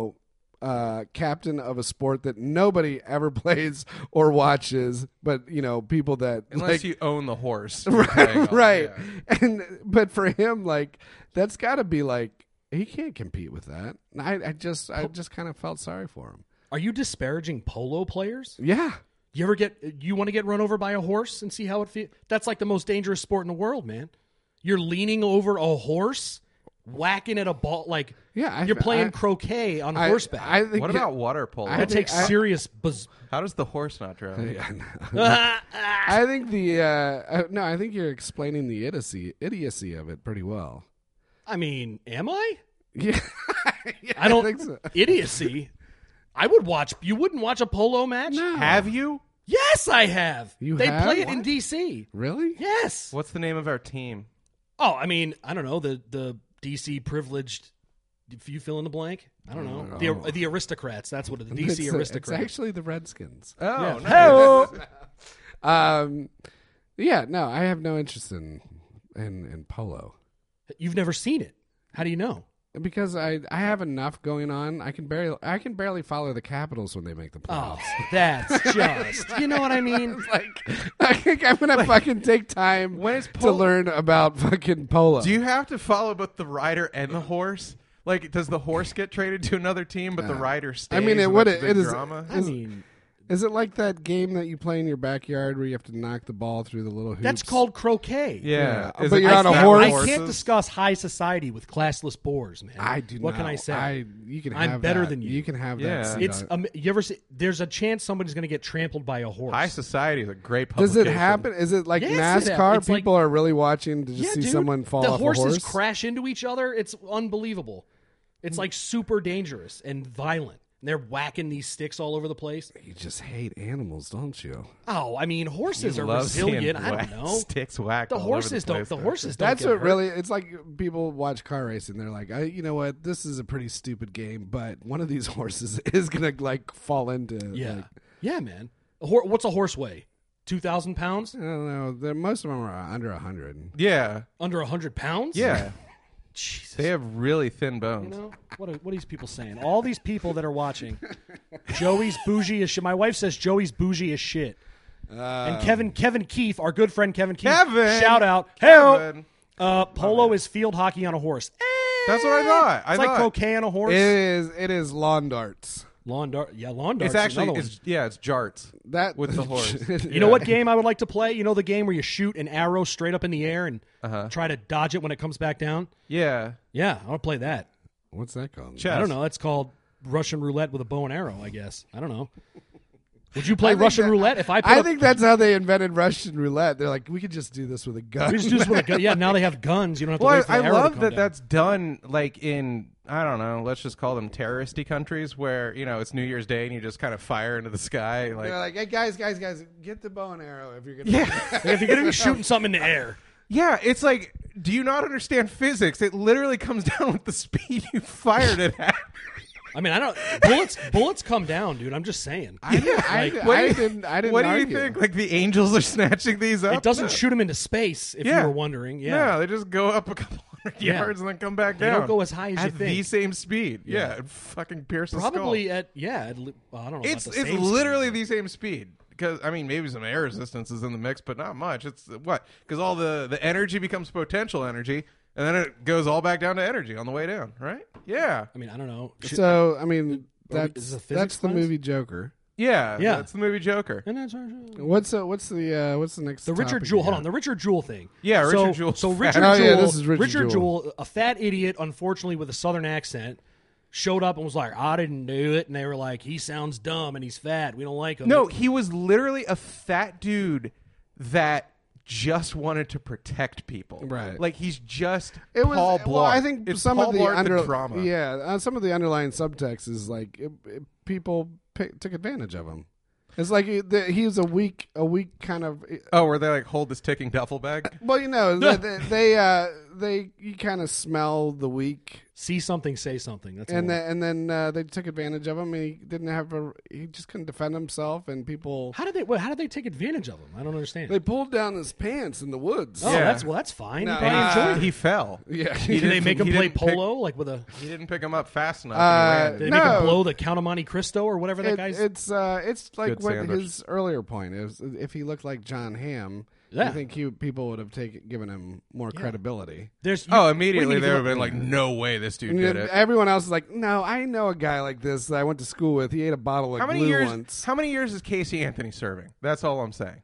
captain of a sport that nobody ever plays or watches, but people that Unless you own the horse. right. Yeah. But for him, like that's got to be like he can't compete with that. I just kind of felt sorry for him. Are you disparaging polo players? Yeah. You want to get run over by a horse and see how it feels? That's like the most dangerous sport in the world, man. You're leaning over a horse, whacking at a ball like you're playing croquet on horseback. I think What about water polo? That takes serious. How does the horse not drown? I think I think you're explaining the idiocy of it pretty well. I mean, am I? Yeah, I don't think so. idiocy. I would watch. You wouldn't watch a polo match? No. Have you? Yes, I have. You they have? play it in What? D.C. Really? Yes. What's the name of our team? Oh, I mean, I don't know the D.C. privileged. If you fill in the blank, I don't know the aristocrats. That's what the D.C. aristocrats. It's actually the Redskins. Oh, Yeah. no. Yeah, no, I have no interest in polo You've never seen it. How do you know? because I have enough going on. I can barely follow the Capitals when they make the playoffs. Oh, that's just. You know what I mean? Like, I think I'm gonna fucking take time When it's to learn about fucking polo. Do you have to follow both the rider and the horse? Like, does the horse get traded to another team, but the rider stays? I mean, and it that's the it big is. drama? I mean, Is it like that game that you play in your backyard where you have to knock the ball through the little hoops? that's called croquet. Yeah, Yeah. Is But it you're like on a that horse? with I horses? can't discuss high society with classless boars, man. I do. What not. can I say? You can. I'm have better that. than you. You can have Yeah. that. It's you ever see? There's a chance somebody's going to get trampled by a horse. High Society is a great Does publication. it happen? Is it like Yes, it NASCAR? happens. It's People are really watching to just Yeah, see dude. someone fall the off horses a horse. crash into each other. It's unbelievable. It's like super dangerous and violent. And they're whacking these sticks all over the place. You just hate animals, don't you? Oh, I mean, horses You are love resilient. seeing I don't know. Sticks whacked. The all over horses the don't. place, The though. horses don't. That's get what hurt. really. It's like people watch car racing. They're like, you know what? This is a pretty stupid game, but one of these horses is gonna like fall into. Yeah, Like, yeah, man. What's a horse weigh? 2,000 pounds? I don't know. Most of them are under 100. Yeah, Under 100 pounds? yeah. Jesus. They have really thin bones. You know what are these people saying? All these people that are watching, Joey's bougie as shit. My wife says Joey's bougie as shit. And Kevin Keefe, our good friend Kevin Keefe, Kevin! shout out. Kevin. Polo is field hockey on a horse. That's what I thought. It's like croquet on a horse. It is lawn darts. Lawn darts. It's It's actually, another one. it's jarts. That With the horse. You know what game I would like to play? You know the game where you shoot an arrow straight up in the air and try to dodge it when it comes back down? Yeah. Yeah, I want to play that. What's that called? Chess. I don't know. It's called Russian roulette with a bow and arrow, I guess. I don't know. Would you play Russian roulette if I put I think that's how they invented Russian roulette. They're like, we could just do this with a gun. we just do this with a gun? Yeah, now they have guns. You don't have to Well, wait for the I arrow to love come that down. that's done like in, I don't know, let's just call them terroristy countries where, it's New Year's Day and you just kind of fire into the sky. Like, They're like, hey, guys, get the bow and arrow if you're gonna. yeah. Like, if you're going to be shooting something in the air. Yeah, it's like, do you not understand physics? It literally comes down with the speed you fired it at. I mean, I don't. Bullets come down, dude. I'm just saying. I What do didn't. What do you argue. think? Like the angels are snatching these up? It doesn't shoot them into space, if Yeah. you were wondering. Yeah. No, they just go up a couple 100 Yeah. yards and then come back They down. don't go as high as you at think. the same speed. Yeah. And fucking pierce the Probably skull. I don't know. It's about the same literally speed, the same speed. Because I mean, maybe some air resistance is in the mix, but not much. It's what? Because all the energy becomes potential energy, and then it goes all back down to energy on the way down, right? Yeah, I mean, I don't know. So I mean, Are we- is it physics that's the class? movie Joker. yeah. Yeah. That's the movie Joker. And that's What's the next? the Richard topic Jewell. you Hold got? on, the Richard Jewell thing. Yeah, So- Richard Jewell's So fat. Richard Oh, Jewell, yeah, this is Richard Jewell, a fat idiot, unfortunately with a southern accent, showed up and was like, "I didn't do it," and they were like, "He sounds dumb and he's fat. We don't like him." No, he was literally a fat dude that just wanted to protect people. Right. Like he's just It was. Paul Blart. Well, I think It's some Paul of the Blart drama. some of the underlying subtext is like people took advantage of him. It's like he was a weak kind of. Oh, where they like hold this ticking duffel bag? Well, you know, they you kind of smell the weak, See something, say something. That's and all. then they took advantage of him. And he didn't have he just couldn't defend himself, and people How did they take advantage of him? I don't understand. they pulled down his pants in the woods. Oh, Yeah. that's fine. No, He probably enjoyed it. He fell. Yeah, Did they make him he play didn't pick- polo like with a? He didn't pick him up fast enough. Did they make No. him blow the Count of Monte Cristo or whatever that guy's? it's like Good what sandwich. his earlier point is. If he looked like John Hamm, Yeah. I think people would have given him more credibility. There's Oh, what do you immediately mean they if would you have look- been like, "No way, this dude And did then it." everyone else is like, no, I know a guy like this that I went to school with. He ate a bottle of How many glue years? once. How many years is Casey Anthony serving? That's all I'm saying.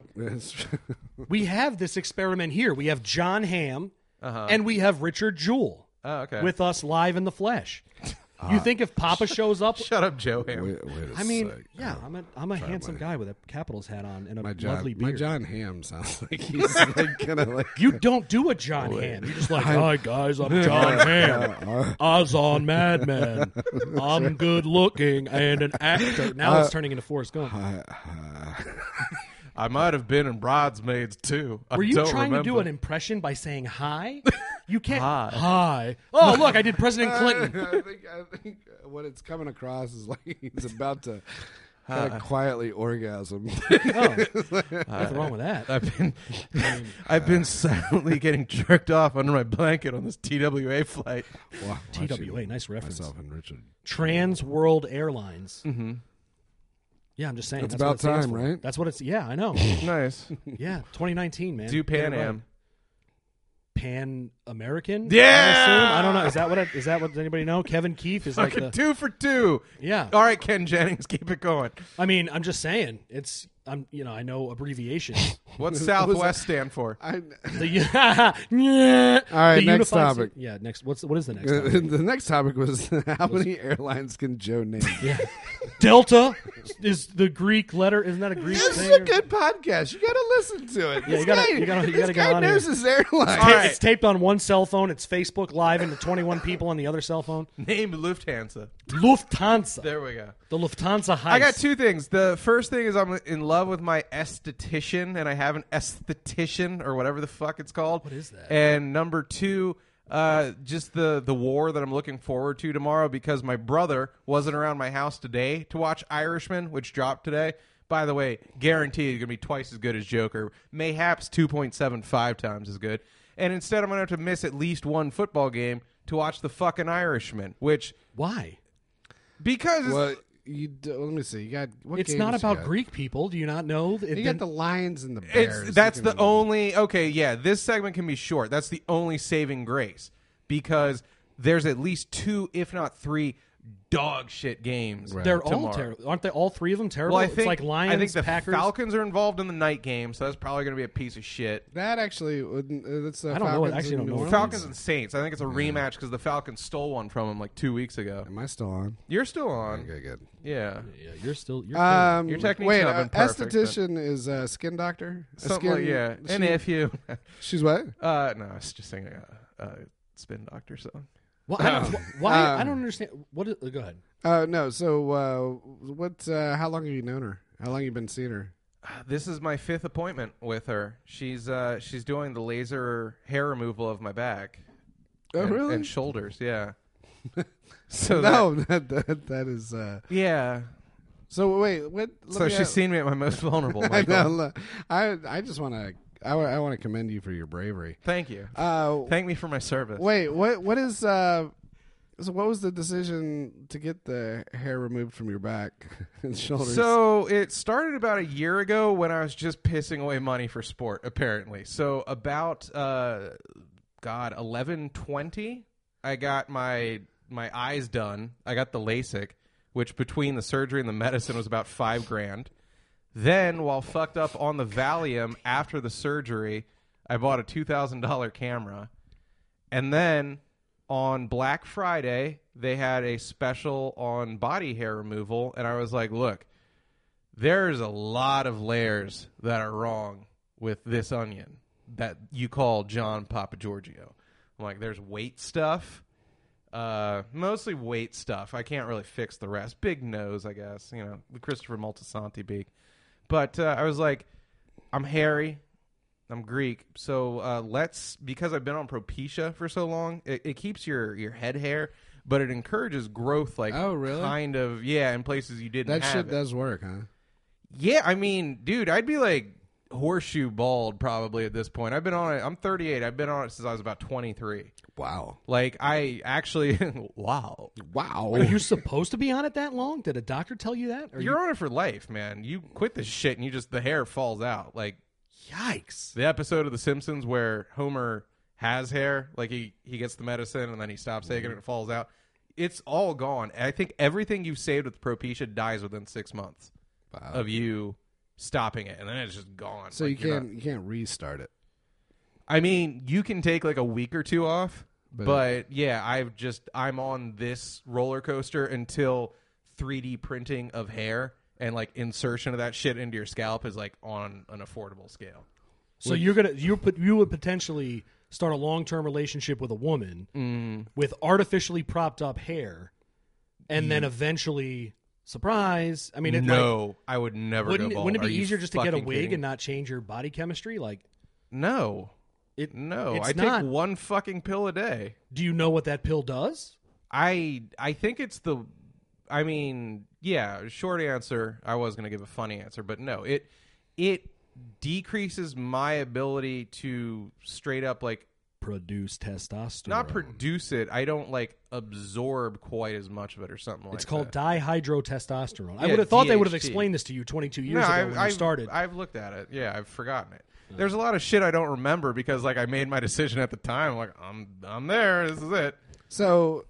We have this experiment here. We have John Hamm and we have Richard Jewell Oh, okay. with us live in the flesh. You think if Papa shows up? Shut up, Joe Ham. Wait a I mean, sec. yeah, I'm a handsome guy with a Capitals hat on and a My lovely beard. John Hamm sounds like he's like gonna like. You don't do a John Hamm. You're just like, hi guys, I'm John Hamm. I was on Mad Men. I'm good looking and an actor. Now it's turning into Forrest Gump. I might have been in Bridesmaids too. I Were you don't trying to do remember. an impression by saying hi? You can't. Hi. Hi. Oh, look, I did President Clinton. I think what it's coming across is like he's about to kind of quietly orgasm. Nothing wrong with that. I've been silently getting jerked off under my blanket on this TWA flight. Wow, TWA, nice reference. myself and Richard. Trans World Airlines. Mm-hmm. Yeah, I'm just saying. It's that's what about it stands time, for. right? That's what it's. Yeah, I know. Nice. Yeah, 2019, man. Do Get it Pan right. Am. Pan American. Yeah! I don't know. Is that what does anybody know? Kevin Keith is like Fucking the. 2 for 2. Yeah. All right, Ken Jennings, keep it going. I mean, I'm just saying. I know abbreviations. What's Southwest stand for? The yeah. All right, The next unified topic. Yeah, next. What is the next topic? The next topic was how many airlines can Joe name? Yeah. Delta is the Greek letter. Isn't that a Greek This thing? is a good podcast. You got to listen to it. Yeah, you gotta this get guy on knows here. his airline. All right. It's taped on one cell phone. It's Facebook Live into 21 people on the other cell phone. Named Lufthansa. Lufthansa. There we go. The Lufthansa heist. I got two things. The first thing is I'm in love with my esthetician, and I have an esthetician or whatever the fuck it's called. What is that? And number two, just the war that I'm looking forward to tomorrow because my brother wasn't around my house today to watch Irishman, which dropped today. By the way, guaranteed going to be twice as good as Joker, mayhaps 2.75 times as good. And instead, I'm going to have to miss at least one football game to watch the fucking Irishman, which Why? because Well, let me see. You got what It's games not you about got? Greek people. Do you not know? You got the Lions and the Bears. That's You the can- only okay. Yeah, this segment can be short. That's the only saving grace because there's at least 2, if not 3, dog shit games. Right. They're all tomorrow. terrible. Aren't they? All three of them terrible. Well, I think it's like Lions, I think the Packers. Falcons are involved in the night game, so that's probably going to be a piece of shit. That actually wouldn't. That's I don't know. Falcons I actually and don't New know. Orleans. Falcons and Saints. I think it's a rematch because the Falcons stole one from them like 2 weeks ago. Am I still on? You're still on. Okay, good. Yeah. Yeah, you're still. You're Your technique's wait, not been perfect, esthetician is a skin doctor. A Something like, yeah. she- And if you, she's what? no, I was just singing a Spin Doctor song. Well, I don't, why? I don't understand. What? Go ahead. No. So, what? How long have you known her? How long have you been seeing her? This is my 5th appointment with her. She's doing the laser hair removal of my back. Oh, and, really? And shoulders, yeah. So No, that is. yeah. So wait, what? So she's seen me at my most vulnerable, I Michael. know. I just want to I want to commend you for your bravery. Thank you. Uh, Thank me for my service. wait, what is so what was the decision to get the hair removed from your back and shoulders? So it started about a year ago when I was just pissing away money for sport, apparently. So about 11/20, I got my eyes done. I got the LASIK, which between the surgery and the medicine was about $5,000. Then, while fucked up on the Valium after the surgery, I bought a $2,000 camera. And then on Black Friday, they had a special on body hair removal, and I was like, look, there's a lot of layers that are wrong with this onion that you call John Papagiorgio. I'm like, there's weight stuff, mostly weight stuff. I can't really fix the rest. Big nose, I guess, the Christopher Moltisanti beak. But I was like, I'm hairy. I'm Greek, so because I've been on Propecia for so long, it keeps your head hair, but it encourages growth, oh, really? Kind of, in places you didn't that have shit it. does work, huh? Yeah, I mean, dude, I'd be like horseshoe bald probably at this point. I've been on it. I'm 38. I've been on it since I was about 23. Wow. Like, I actually, wow. Are you supposed to be on it that long? Did a doctor tell you that? Or You're on it for life, man. You quit this shit and the hair falls out. Like, yikes. the episode of The Simpsons where Homer has hair, like he gets the medicine and then he stops taking it and it falls out. It's all gone. I think everything you've saved with Propecia dies within 6 months of you stopping it, and then it's just gone. So like, you can't restart it. I mean, you can take like a week or two off, but yeah, I'm on this roller coaster until 3D printing of hair and like insertion of that shit into your scalp is like on an affordable scale. So you would potentially start a long-term relationship with a woman with artificially propped up hair, and then eventually, surprise! I mean, I would never. Wouldn't go bald. it be Are you easier just to get a fucking wig kidding? and not change your body chemistry? Like, No. it's I not. take one fucking pill a day. Do you know what that pill does? I think it's short answer. I was going to give a funny answer, but no. It decreases my ability to straight up like Produce testosterone. not produce it. I don't like absorb quite as much of it or something like that. It's called dihydrotestosterone. I Yeah, would have thought they would have DHT. explained this to you 22 years ago when you started. I've looked at it. Yeah, I've forgotten it. There's a lot of shit I don't remember because like I made my decision at the time. I'm like, I'm there. This is it. So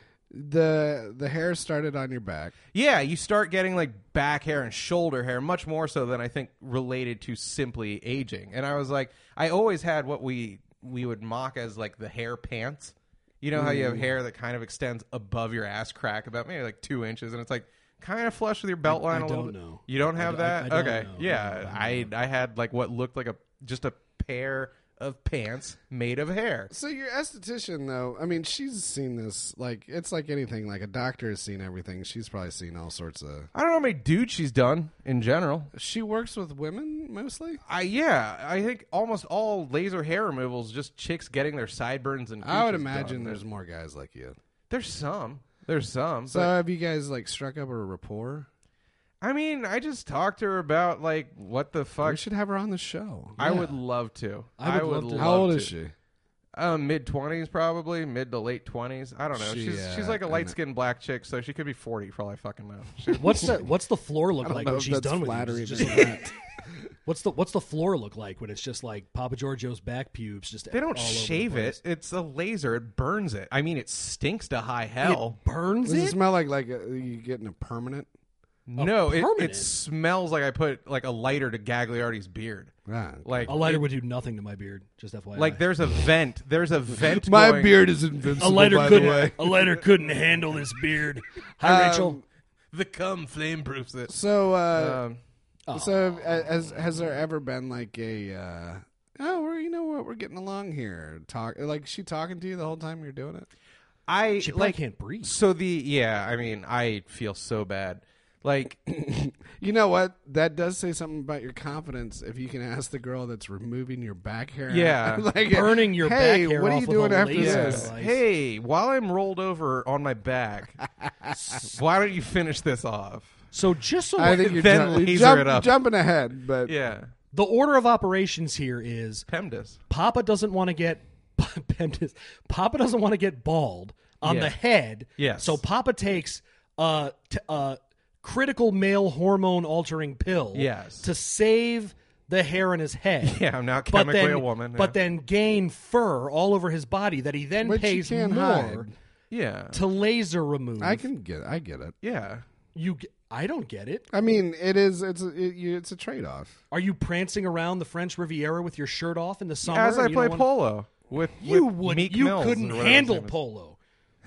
the hair started on your back. Yeah, you start getting like back hair and shoulder hair, much more so than I think related to simply aging. And I was like, I always had what we would mock as like the hair pants. You know how you have hair that kind of extends above your ass crack about maybe like 2 inches, and it's like kind of flush with your belt line a little don't bit. know. You don't have that? I don't Okay. know. Yeah, I had like what looked like just a pair of pants made of hair. So your esthetician, though, I mean, she's seen this. Like, it's like anything. Like a doctor has seen everything. She's probably seen all sorts of. I don't know how many dudes she's done in general. She works with women mostly. I think almost all laser hair removals just chicks getting their sideburns and. I would cooches imagine done. there's more guys like you. There's some. So So have you guys like struck up a rapport? I mean, I just talked to her about like what the fuck. We should have her on the show. I would love to. I would love to. How old is she? Mid-20s probably, mid to late 20s. I don't know. She's like a light-skinned black chick, so she could be 40 for all I fucking know. What's the floor look like know when if she's that's done with flattery, you? It's but just yeah. like- What's the floor look like when it's just like Papa Giorgio's back pubes? Just They don't all over the shave place? it. It's a laser. It burns it. I mean, it stinks to high hell. It burns Does it it. smell like you getting a permanent? No, permanent? it smells like I put like a lighter to Gagliardi's beard. Ah, Like A lighter would do nothing to my beard. Just FYI. like there's a vent. There's a vent. my going- beard is invincible. a lighter by the couldn't. way. A lighter couldn't handle this beard. Hi, Rachel. The cum flame proofs it. So, Um, has there ever been like a we're getting along here? Is she talking to you the whole time you're doing it? I She probably like can't breathe. So I mean, I feel so bad. Like, You know what? That does say something about your confidence if you can ask the girl that's removing your back hair. Yeah. like, Burning your hey, back hair what are off you with doing a after laser this? device. hey, while I'm rolled over on my back, why don't you finish this off? So just so I think you're Then laser it up. jumping ahead, but Yeah. The order of operations here is PEMDAS. Papa doesn't want to get Papa doesn't want to get bald on the head. Yes. So Papa takes a critical male hormone altering pill. Yes. To save the hair in his head. Yeah, I'm now chemically a woman. But then gain fur all over his body that he then Which pays you can't more hide. Yeah. to laser remove. I get it. Yeah. I don't get it. I mean, it's a trade off. Are you prancing around the French Riviera with your shirt off in the summer? As I and you play don't want- polo with You with would. Meek You Mills couldn't or whatever his handle name is. polo.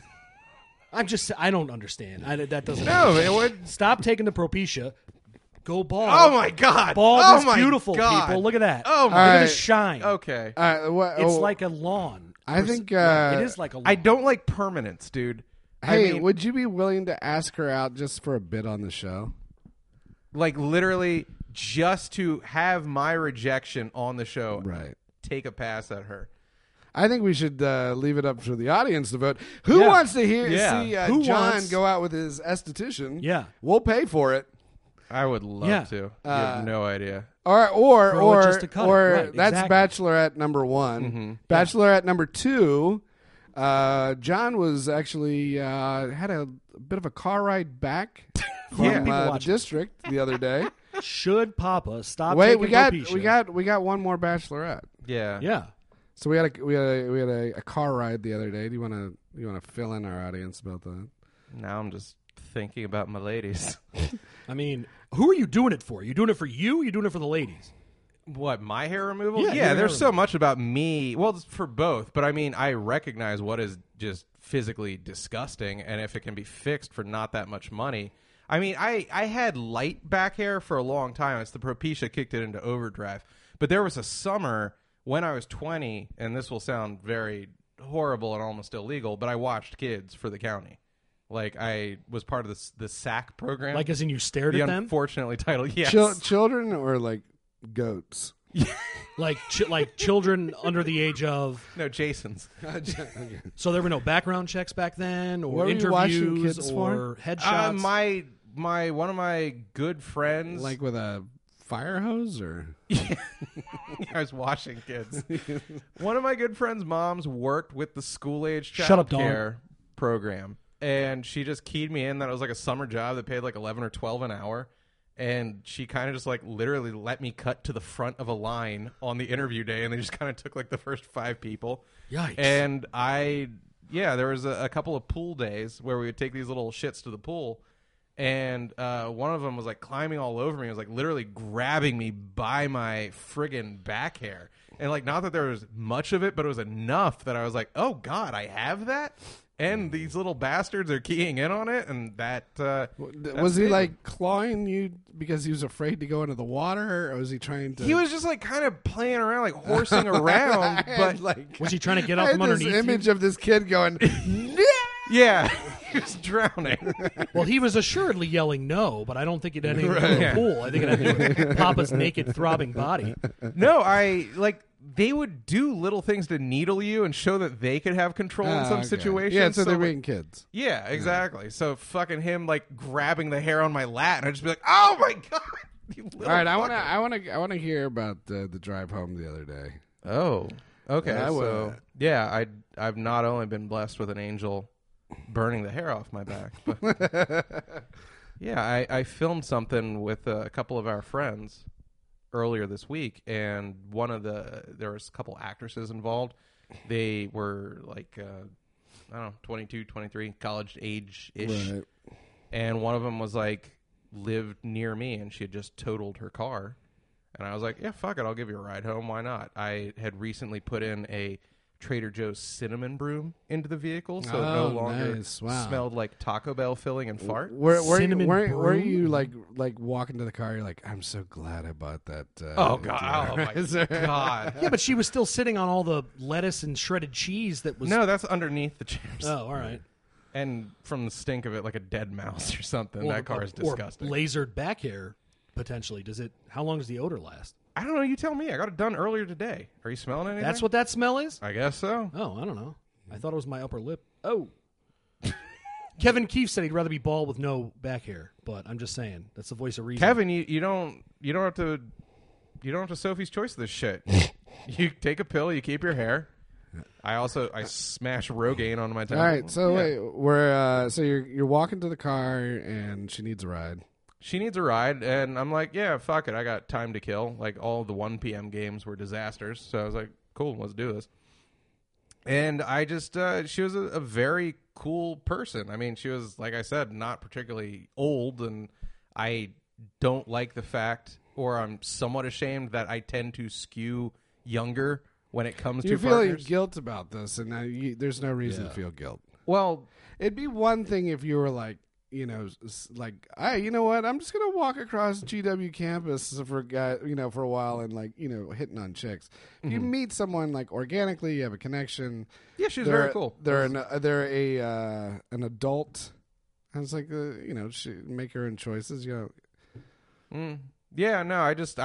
I don't understand. That doesn't. No, it would. Stop taking the Propecia. Go bald. Oh my God! Bald oh is my beautiful, God. people. Look at that. Oh my. Look at Alright. the shine. Okay. It's like a lawn. I think, it is like a lawn. I don't like permanence, dude. Hey, I mean, would you be willing to ask her out just for a bit on the show? like literally just to have my rejection on the show. Right. Take a pass at her. I think we should leave it up for the audience to vote. Who Yeah. wants to Yeah. see Who John wants- go out with his esthetician? Yeah. We'll pay for it. I would love Yeah. to. You have no idea. Or just to cut it. Right, that's exactly. Bachelorette number 1. Bachelorette number 2. John was actually had a bit of a car ride back from Yeah. People the watching. district the other day. Should Papa stop Wait, taking we got Propecia? we got one more Bachelorette. Yeah. Yeah. So we had a car ride the other day. Do you want to fill in our audience about that? Now I'm just thinking about my ladies. I mean, who are you doing it for? You doing it for you? Or you doing it for the ladies? What, my hair removal? Yeah, your Yeah, hair there's so removal. much about me. Well, it's for both, but I mean, I recognize what is just physically disgusting, and if it can be fixed for not that much money. I mean, I had light back hair for a long time. It's the Propecia kicked it into overdrive. But there was a summer when I was 20, and this will sound very horrible and almost illegal, but I watched kids for the county. Like, I was part of the SAC program. Like, as in you stared the at them? unfortunately titled, yes. Children or like goats? Like children under the age of... No, Jason's. So there were no background checks back then, or What were you watching interviews, kids or headshots? My one of my good friends, Like with a fire hose or? I was watching kids. One of my good friends' moms worked with the school age Shut child up, Dawn. care program, and she just keyed me in that it was like a summer job that paid like 11 or 12 an hour. And she kind of just like literally let me cut to the front of a line on the interview day, and they just kind of took like the first 5 people. Yikes. And there was a couple of pool days where we would take these little shits to the pool, and one of them was like climbing all over me. It was like literally grabbing me by my friggin' back hair. And like, not that there was much of it, but it was enough that I was like, oh God, I have that? And these little bastards are keying in on it, and that Was he big. like clawing you because he was afraid to go into the water, or was he trying to? he was just like kind of playing around, like horsing around, but like, Was he trying to get I out had from underneath this image you? of this kid going. yeah, he was drowning. Well, he was assuredly yelling no, but I don't think it had anything to do with Yeah. the pool. I think it had to do with Papa's naked, throbbing body. No, they would do little things to needle you and show that they could have control in some Okay. situations. Yeah, so they're like, being kids. yeah, exactly. So fucking him like grabbing the hair on my lat, and I'd just be like, "Oh my God!" you little All right, fucker." I want to hear about the drive home the other day. Oh, okay. Yeah, I so would. yeah, I've not only been blessed with an angel burning the hair off my back, but yeah, I filmed something with a couple of our friends earlier this week, and there was a couple actresses involved. They were like I don't know, 22, 23, college age ish, Right. and one of them was like lived near me, and she had just totaled her car, and I was like, yeah, fuck it, I'll give you a ride home, why not? I had recently put in a Trader Joe's cinnamon broom into the vehicle, so it no Oh, longer nice. Wow. smelled like Taco Bell filling and fart. Cinnamon Were you broom? like walking to the car? You're like, I'm so glad I bought that. Oh God! Oh my deodorizer." God! Yeah, but she was still sitting on all the lettuce and shredded cheese that was... No, that's underneath the chairs. Oh, all right. And from the stink of it, like a dead mouse or something. Or- that car is or disgusting. lasered back hair, potentially. How long does the odor last? I don't know. You tell me. I got it done earlier today. Are you smelling anything? That's what that smell is? I guess so. Oh, I don't know. I thought it was my upper lip. Oh. Kevin Keefe said he'd rather be bald with no back hair, but I'm just saying. That's the voice of reason. Kevin, you don't have to you don't have to Sophie's Choice this shit. You take a pill, you keep your hair. I smash Rogaine on my temple. All right, so wait, we're so you're walking to the car and she needs a ride. She needs a ride, and I'm like, yeah, fuck it. I got time to kill. Like, all of the 1 p.m. games were disasters, so I was like, cool, let's do this. And I just, she was a very cool person. I mean, she was, like I said, not particularly old, and I don't like the fact, or I'm somewhat ashamed that I tend to skew younger when it comes to You're feeling partners. guilt about this, and there's no reason to feel guilt. Well, It'd be one thing if you were like, like, hey, you know what? I'm just gonna walk across GW campus for for a while and hitting on chicks. If you meet someone like organically, you have a connection. yeah, she was very cool. They're an adult. I was like, she make her own choices. Yeah, no,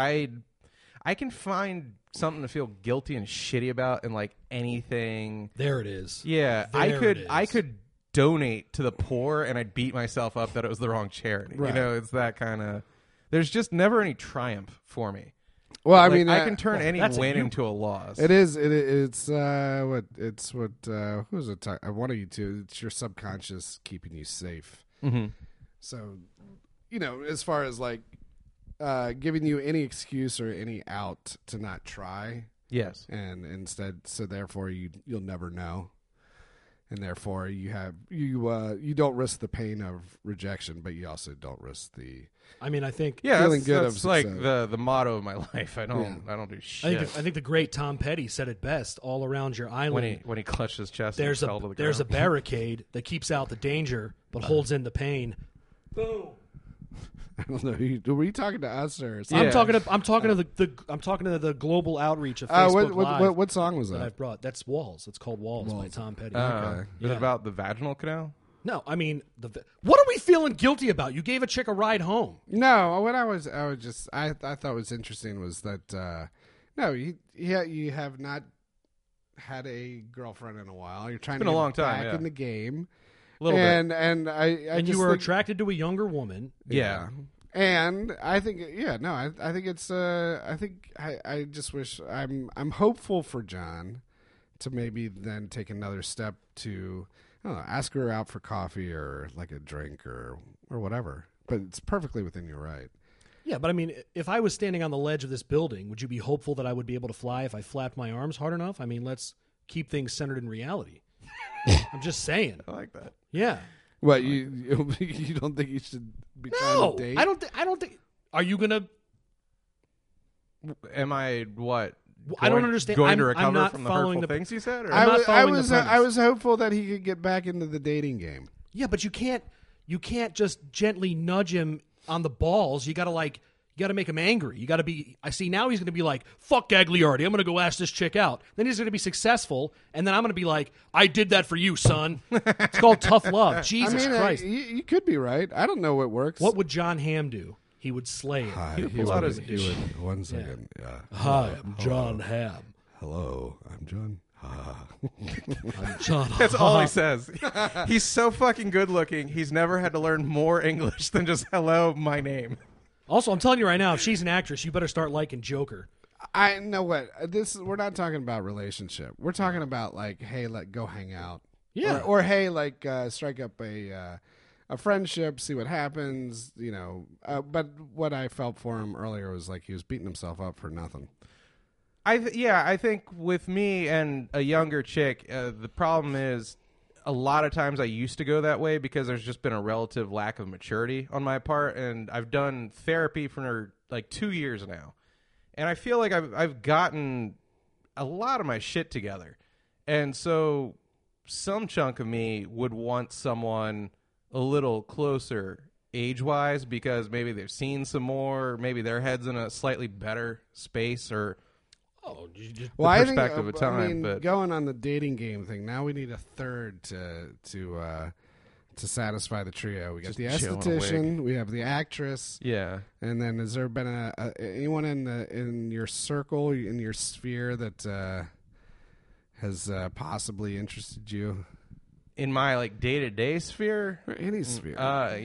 I can find something to feel guilty and shitty about in like anything. There it is. Yeah, There it is. I could donate to the poor, and I'd beat myself up that it was the wrong charity. Right. It's that kind of. There's just never any triumph for me. Well, I Like, mean, I can turn any that's a win you- into a loss. It is. It's what who was it? One of you two. It's your subconscious keeping you safe. Mm-hmm. So, as far as like giving you any excuse or any out to not try, Yes. and instead, so therefore you'll never know, and therefore you don't risk the pain of rejection, but you also don't risk the. I mean, I think. Yeah, Feeling that's, good of that's like success. the motto of my life. I don't do shit. I think the great Tom Petty said it best. All around your island, when he clutched his chest, there's and fell to the a ground. barricade that keeps out the danger but holds in the pain. Boom. I don't know. Were you talking to us or? Yeah. I'm talking to the global outreach of Facebook Live What song was that that? I've brought. That's Walls. It's called Walls by Tom Petty. Okay. Is Yeah. it about the vaginal canal? No, I mean, what are we feeling guilty about? You gave a chick a ride home. No, what I thought was interesting was that no, you have not had a girlfriend in a while. You're trying been to a get long time, back yeah. in the game, A little bit. and I And you just were think- attracted to a younger woman. Yeah. And I think, I think it's, I just wish I'm hopeful for John to maybe then take another step to, I don't know, ask her out for coffee or like a drink or whatever. But it's perfectly within your right. Yeah, but I mean, if I was standing on the ledge of this building, would you be hopeful that I would be able to fly if I flapped my arms hard enough? I mean, let's keep things centered in reality. I'm just saying. I like that. Yeah. What you don't think you should be trying No, to date? I don't think. Are you gonna? Am I what? I don't Going- understand. Going I'm- to I'm recover not from the following hurtful the- things you said? Or? I'm not I following the was premise. hopeful that he could get back into the dating game. Yeah, but you can't just gently nudge him on the balls. You gotta make him angry. You gotta be. I see now he's gonna be like, "Fuck Gagliardi, I'm gonna go ask this chick out." Then he's gonna be successful, and then I'm gonna be like, "I did that for you, son." It's called tough love. Jesus I mean, Christ. you could be right. I don't know what works. What would John Hamm do? He would slay it. He pull out his- would. One second. Yeah. Hi, I'm John Hamm. Hello, I'm John. I'm John. That's all he says. He's so fucking good looking. He's never had to learn more English than just "hello, my name." Also, I'm telling you right now, if she's an actress, you better start liking Joker. I know what we're not talking about relationship. We're talking about like, hey, go hang out. Yeah. Or hey, like strike up a friendship, see what happens. But what I felt for him earlier was like he was beating himself up for nothing. I think with me and a younger chick, the problem is a lot of times I used to go that way because there's just been a relative lack of maturity on my part, and I've done therapy for like 2 years now, and I feel like I've gotten a lot of my shit together, and so some chunk of me would want someone a little closer age-wise because maybe they've seen some more, maybe their head's in a slightly better space, or Oh, you just, Well, I perspective think of time, I mean, but- going on the dating game thing. Now we need a third to satisfy the trio. We got Just the chill in a esthetician, we have the actress, yeah. and then has there been anyone in your circle, in your sphere that has possibly interested you? in my like day-to-day sphere, Or any sphere.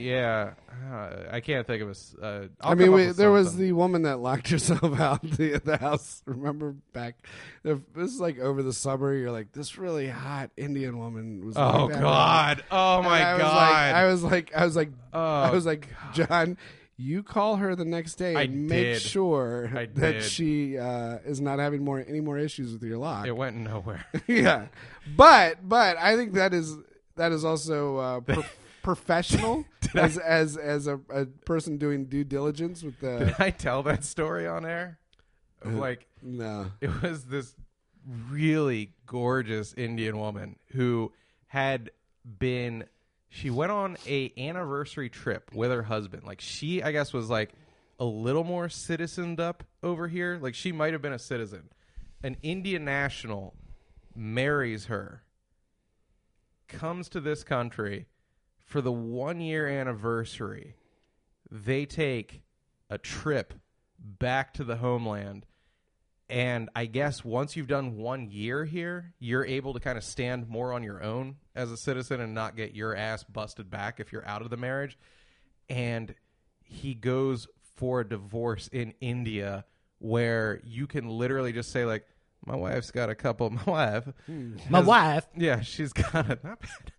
I can't think of a. I mean, there was the woman that locked herself out the house. Remember back? This is like over the summer. You're like, this really hot Indian woman was. Oh like that. God! Oh my And God! I was like, God. John, you call her the next day I and make did. sure I that did. she is not having any more issues with your lock. It went nowhere. Yeah, but I think that is also professional as a person doing due diligence with the. Did I tell that story on air? Of like, No. it was this really gorgeous Indian woman who had been. She went on a anniversary trip with her husband. Like she, I guess, was like a little more citizened up over here. Like she might have been a citizen. An Indian national marries her, comes to this country for the 1-year anniversary. They take a trip back to the homeland. And I guess once you've done 1 year here, you're able to kind of stand more on your own as a citizen and not get your ass busted back if you're out of the marriage. And he goes for a divorce in India where you can literally just say, like, my wife's got a couple. My wife. Yeah, she's got a, not bad.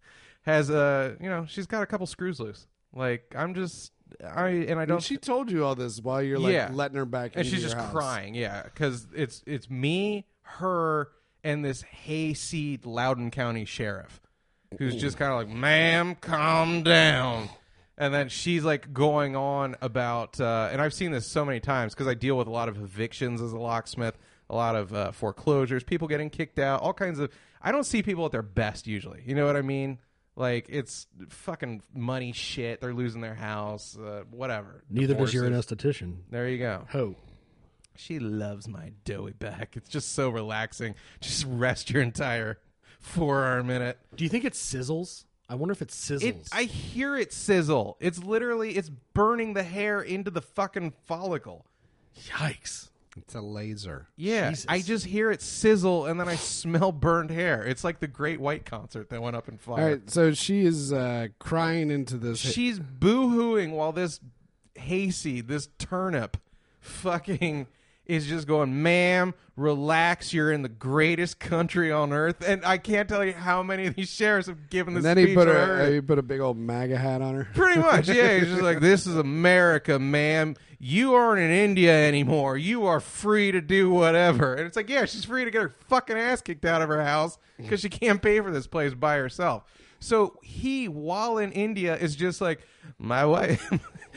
She's got a couple screws loose. Like, I don't. And she told you all this while you're like letting her back, and into she's your just house. crying. Yeah, because it's me, her, and this hayseed Loudoun County sheriff, who's just kind of like, "Ma'am, calm down." And then she's like going on about, and I've seen this so many times because I deal with a lot of evictions as a locksmith, a lot of foreclosures, people getting kicked out, all kinds of. I don't see people at their best usually. You know what I mean? Like, it's fucking money shit. They're losing their house, whatever. Neither does your Divorces. esthetician. There you go. Ho. She loves my doughy back. It's just so relaxing. Just rest your entire forearm in it. Do you think it sizzles? I wonder if it sizzles. I hear it sizzle. It's burning the hair into the fucking follicle. Yikes. It's a laser. Yeah, Jesus. I just hear it sizzle, and then I smell burned hair. It's like the Great White concert that went up in fire. All right, so she is crying into this. She's boo-hooing while this hayseed, this turnip, fucking is just going, ma'am, relax. You're in the greatest country on earth. And I can't tell you how many of these sheriffs have given this and speech. then he put a big old MAGA hat on her. Pretty much, yeah. He's just like, this is America, ma'am. You aren't in India anymore. You are free to do whatever. And it's like, yeah, she's free to get her fucking ass kicked out of her house because she can't pay for this place by herself. So he, while in India, is just like, my wife.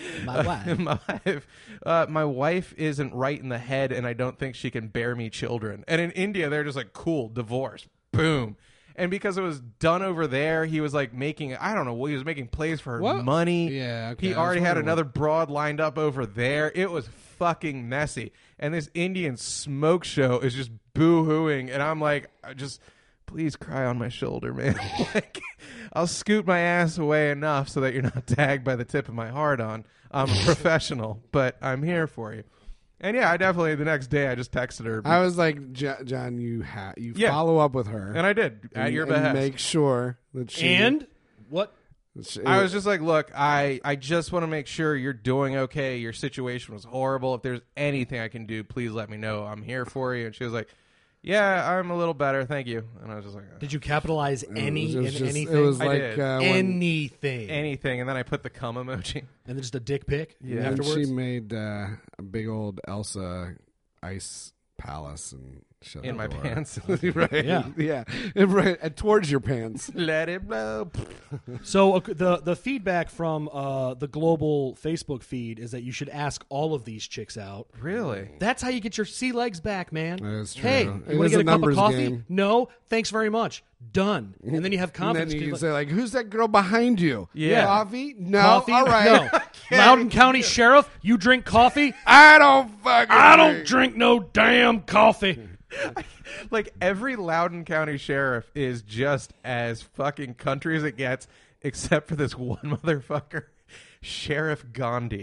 My wife isn't right in the head, and I don't think she can bear me children. And in India, they're just like, cool, divorce. Boom. And because it was done over there, he was like making, I don't know, he was making plays for her What? money. Yeah, okay, He I was already had wondering another broad lined up over there. It was fucking messy. And this Indian smoke show is just boo-hooing. And I'm like, please cry on my shoulder, man. Like, I'll scoot my ass away enough so that you're not tagged by the tip of my hard on. I'm a professional, but I'm here for you. And yeah, I definitely, the next day, I just texted her. I was like, John, you Yeah. follow up with her. And I did, at your and behest. make sure that she. And what? I was just like, look, I just want to make sure you're doing okay. Your situation was horrible. If there's anything I can do, please let me know. I'm here for you. And she was like, yeah, I'm a little better. Thank you. And I was just like, Did you capitalize anything? It was I like did. Anything. anything. And then I put the cum emoji. And then just a dick pic Yeah. when afterwards? she made a big old Elsa ice palace and shut In the my door. pants. Right. Yeah. Right. And towards your pants. Let it blow. So the feedback from the global Facebook feed is that you should ask all of these chicks out. Really? That's how you get your sea legs back, man. That's true. Hey, It you want is to get a a cup of numbers coffee? game. No, thanks very much. Done. And then you have And confidence. then you can because say, like, who's that girl behind you? Yeah. Coffee? No. coffee? All right. No. Loudoun County Sheriff, you drink coffee? I don't fucking I don't drink no damn coffee. Like, every Loudoun County sheriff is just as fucking country as it gets, except for this one motherfucker, Sheriff Gandhi.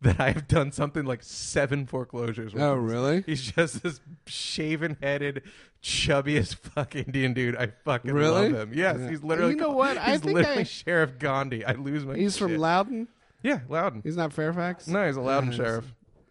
that I have done something like 7 foreclosures with. Oh, him. really? He's just this shaven-headed, chubbiest fuck Indian dude. I fucking Really? love him. Yes, Yeah. he's literally. You know what? I He's think literally Sheriff Gandhi. I lose my. He's shit. from Loudon. Yeah, Loudon. He's not Fairfax. No, he's a Loudon Nice. sheriff.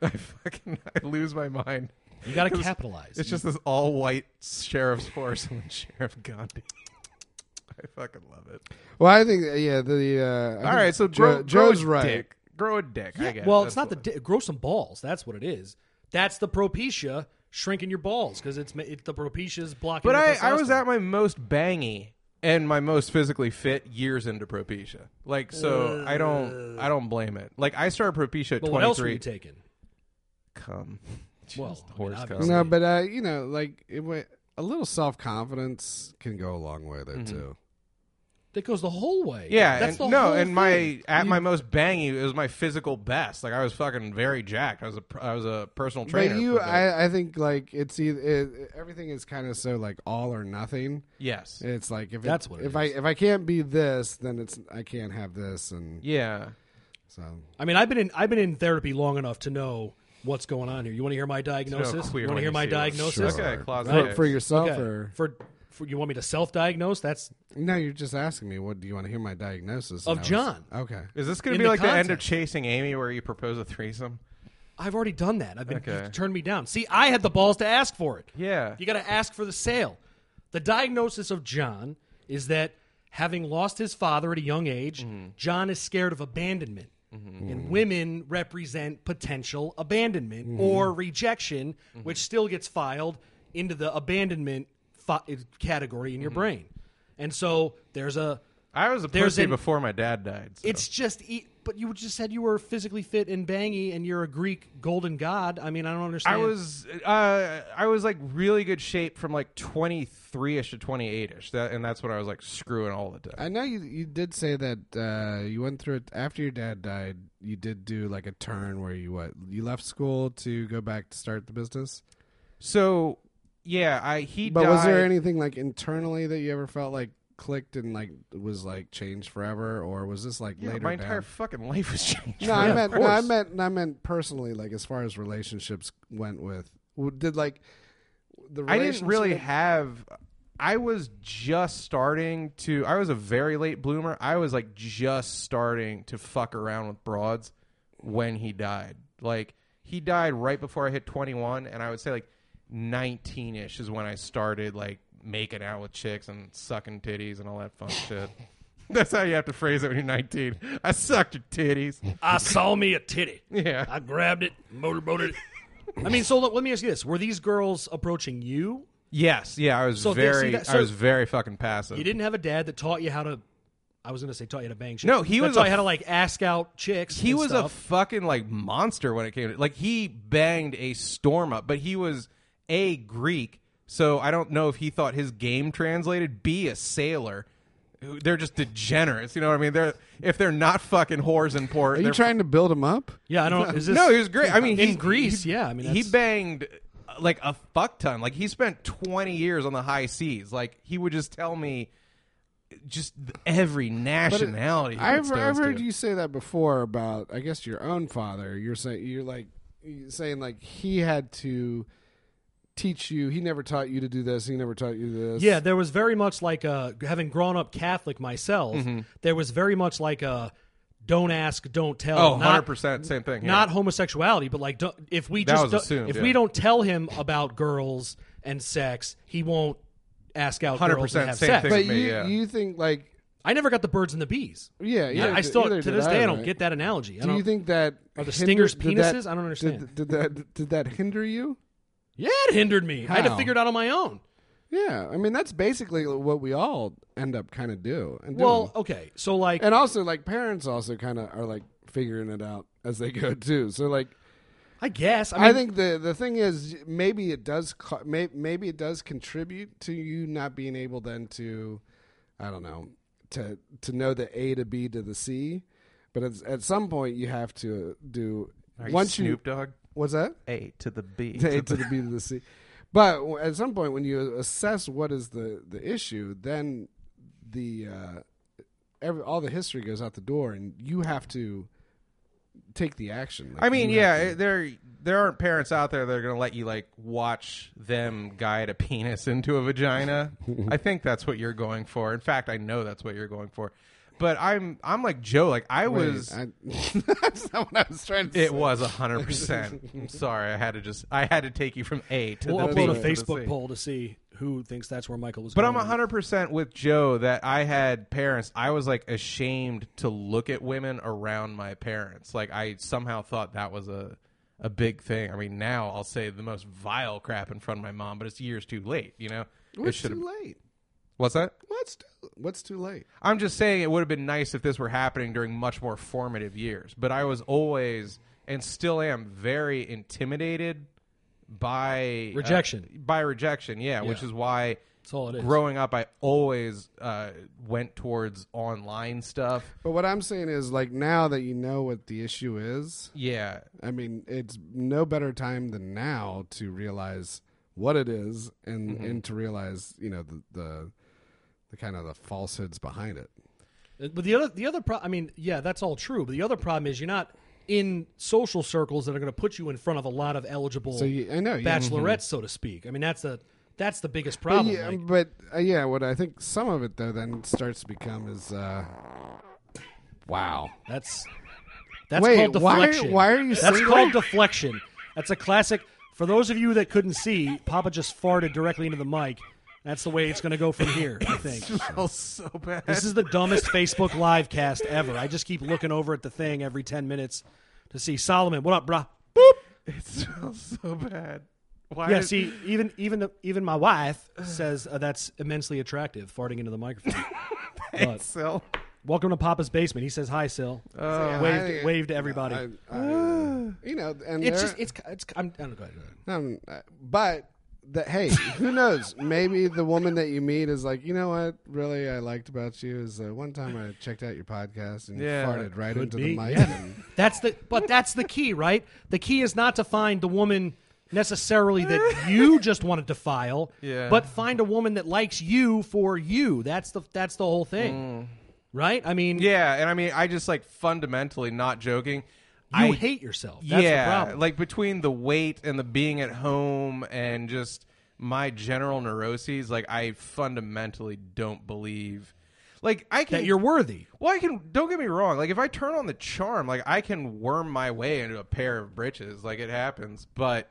I lose my mind. You got to 'Cause capitalize. It's just this all-white sheriff's force and then Sheriff Gandhi. I fucking love it. Well, I think the. All right, so Joe's grow a right. Dick. Grow a dick. I guess. well, That's it's not what- the grow some balls. That's what it is. That's the Propecia shrinking your balls because it's the Propecia's blocking. But the I was testosterone. at my most bangy and my most physically fit years into Propecia. Like, so I don't blame it. Like, I started Propecia at But 23. what else were you taking? Cum. Well, Just I mean, horse obviously. cum. No, but like a little self confidence can go a long way there too. That goes the whole way. Yeah, that's and the no, whole and thing. my most bangy, it was my physical best. Like, I was fucking very jacked. I was a personal trainer. But you, for a bit. I think like it's either everything is kind of so like all or nothing. Yes. It's like if That's what it if is. I can't be this, then I can't have this, and Yeah. so I mean, I've been in therapy long enough to know what's going on here. You want to hear my diagnosis? queer You want when to hear my see one. diagnosis? Okay, closet for, dicks. for yourself Okay. or For you want me to self-diagnose? That's no, you're just asking me. What do you want to hear my diagnosis? Of And I was- John. Okay. Is this going In to be the like the end of context. Chasing Amy where you propose a threesome? I've already done that. I've been Okay. you've turned me down. See, I had the balls to ask for it. Yeah. You got to ask for the sale. The diagnosis of John is that having lost his father at a young age, John is scared of abandonment. And women represent potential abandonment or rejection, which still gets filed into the abandonment category in your brain. And so there's a I was a There's pussy an- before my dad died. So. it's just but you just said you were physically fit and bangy and you're a Greek golden god. I mean, I don't understand. I was like really good shape from like 23ish to 28ish, and that's when I was like screwing all the time. I know you did say that you went through it after your dad died. You did do like a turn where you left school to go back to start the business. So yeah, he But died. was there anything like internally that you ever felt like clicked and like was like changed forever, or was this like Yeah, later? my down? entire fucking life was changed. No, I Of meant course. I meant personally, like as far as relationships went with. Did like the I didn't really relationship- have. I was just starting to. I was a very late bloomer. I was like just starting to fuck around with broads when he died. Like he died right before I hit 21, and I would say like 19ish is when I started like making out with chicks and sucking titties and all that fun shit. That's how you have to phrase it when you're 19. I sucked your titties. I saw me a titty. Yeah. I grabbed it, motorboated it. I mean, so let me ask you this: were these girls approaching you? Yes. Yeah. I was So they very. see that- I so was very fucking passive. You didn't have a dad that taught you how to. I was going to say taught you how to bang chicks. No, he That was taught a you how to like ask out chicks. He and was a stuff. fucking like monster when it came to like he banged a storm up, but he was A, Greek, so I don't know if he thought his game translated. B, a sailor. They're just degenerates, you know what I mean? If they're not fucking whores in port. Are you they're- trying to build him up? Yeah, I don't. Is this, No, he was great. I mean, in he- Greece, he- yeah. I mean, he that's- banged like a fuck ton. Like he spent 20 years on the high seas. Like he would just tell me just every nationality. he I've put stones heard to. you say that before about, I guess, your own father. You're saying like he had to teach you. He never taught you to do this. He never taught you this. Yeah, there was very much like having grown up Catholic myself. Mm-hmm. There was very much like a don't ask, don't tell. Oh, not, 100% same thing. yeah. Not homosexuality, but like if we That just was don't- assumed, if yeah. we don't tell him about girls and sex, he won't ask out girls 100% and have same sex. thing. but with me, you yeah. you think like I never got the birds and the bees. yeah I still either to did this day I don't right? get that analogy. I Do you don't, think that are the hinder- stingers did that- penises? I don't understand. Did that hinder you? Yeah, it hindered me. I had to How? figure it out on my own. Yeah, I mean that's basically what we all end up kind of do. And Well, doing. okay, so like and also like parents also kind of are like figuring it out as they go too. So like I guess I think the thing is maybe it does maybe it does contribute to you not being able then to I don't know to know the A to B to the C, but at some point you have to do Are you once Snoop Dogg? what's that A to the B. to A to the B to the C. But at some point, when you assess what is the issue, then the all the history goes out the door, and you have to take the action. Like, I mean, you have yeah, to- there aren't parents out there that are going to let you like watch them guide a penis into a vagina. I think that's what you're going for. In fact, I know that's what you're going for. But I'm like Joe. Like I was. That's not what I was trying to say. It was 100%. I'm sorry. I had to take you from A to We'll the B. upload a to the Facebook C. poll to see who thinks that's where Michael was But going. I'm 100% with Joe that I had parents. I was like ashamed to look at women around my parents. Like I somehow thought that was a big thing. I mean, now I'll say the most vile crap in front of my mom, but it's years too late. You know, What's should've- too late? What's that? What's too late? I'm just saying it would have been nice if this were happening during much more formative years. But I was always and still am very intimidated by Rejection. Yeah, which is why That's all it is. growing up I always went towards online stuff. But what I'm saying is, like, now that you know what the issue is, Yeah. I mean, it's no better time than now to realize what it is and to realize, you know, the kind of the falsehoods behind it. But the other problem, I mean, yeah, that's all true. But the other problem is you're not in social circles that are going to put you in front of a lot of eligible I know, yeah. bachelorettes, so to speak. I mean, that's the biggest But problem. yeah, like- but yeah, what I think some of it though then starts to become is, wow. That's Wait, called deflection. why are you That's single? called deflection. That's a classic. For those of you that couldn't see, Papa just farted directly into the mic. That's the way it's going to go from here, I think. Smells so bad. This is the dumbest Facebook live cast ever. I just keep looking over at the thing every 10 minutes to see Solomon. What up, brah? Boop. It smells so bad. Why? Yeah, see, even my wife says that's immensely attractive, farting into the microphone. But Sil. welcome to Papa's basement. He says hi, Sil. Wave to everybody. You know, and It's there- just it's. I'm go ahead. But hey, who knows? Maybe the woman that you meet is like, you know what? Really, I liked about you is one time I checked out your podcast and Yeah, you farted right could into be, the mic. yeah. And, That's the key, right? The key is not to find the woman necessarily that you just want to defile, Yeah. but find a woman that likes you for you. That's the whole thing, right? I mean, Yeah, and I mean, I just like fundamentally, not joking. you I hate yourself. That's yeah, the problem. like between the weight and the being at home and just my general neuroses, like I fundamentally don't believe, like I can. that you're worthy. Well, I can. Don't get me wrong. Like if I turn on the charm, like I can worm my way into a pair of britches. Like it happens, but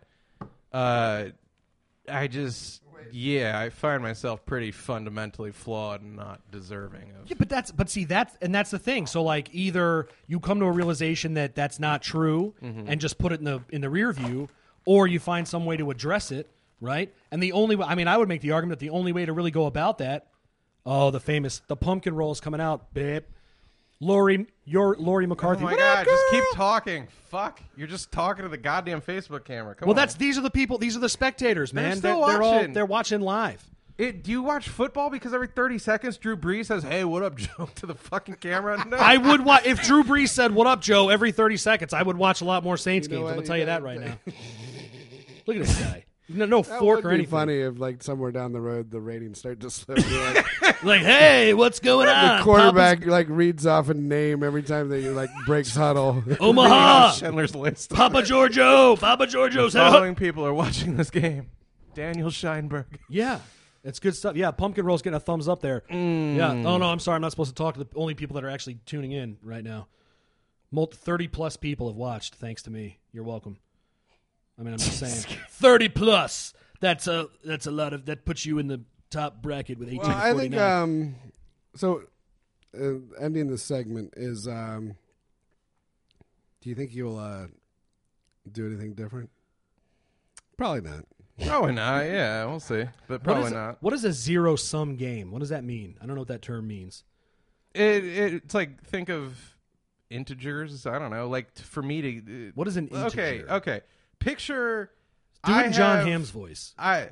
I just. Yeah, I find myself pretty fundamentally flawed and not deserving of. Yeah, but that's the thing. So like either you come to a realization that that's not true and just put it in the rear view, or you find some way to address it, right? And the only way, I mean, I would make the argument that the only way to really go about that, the pumpkin roll is coming out, babe. Lori McCarthy. Oh my What god! up, Just girl? keep talking. Fuck! You're just talking to the goddamn Facebook camera. Come Well, on. these are the people. These are the spectators, man. still They're watching. they're watching live. Do you watch football? Because every 30 seconds, Drew Brees says, "Hey, what up, Joe?" to the fucking camera. No. I would watch if Drew Brees said "What up, Joe?" every 30 seconds. I would watch a lot more Saints You know games. I'm what? gonna tell you You that gotta- right now. Look at this guy. No that fork would or be anything. funny if, like, somewhere down the road the ratings start to slip. You're like, Like, hey, what's going on? the quarterback like reads off a name every time that you like breaks huddle. Papa's Omaha, Schindler's List. Papa Giorgio, Papa Giorgio's out. Following people are watching this game. Daniel Scheinberg. Yeah, it's good stuff. Yeah, Pumpkin Roll's getting a thumbs up there. Yeah. Oh no, I'm sorry, I'm not supposed to talk to the only people that are actually tuning in right now. 30 plus people have watched, thanks to me. You're welcome. I mean, I'm just saying, 30 plus. That's a lot of that puts you in the top bracket with 18 Well, to I 49. think so. Ending this segment is. Do you think you'll do anything different? Probably not. Probably not. Yeah, we'll see. But probably not. What is a zero sum game? What does that mean? I don't know what that term means. It's like think of integers. I don't know. Like for me to. What is an integer? Okay. Picture. Do it I in John have- Hamm's voice. Hi.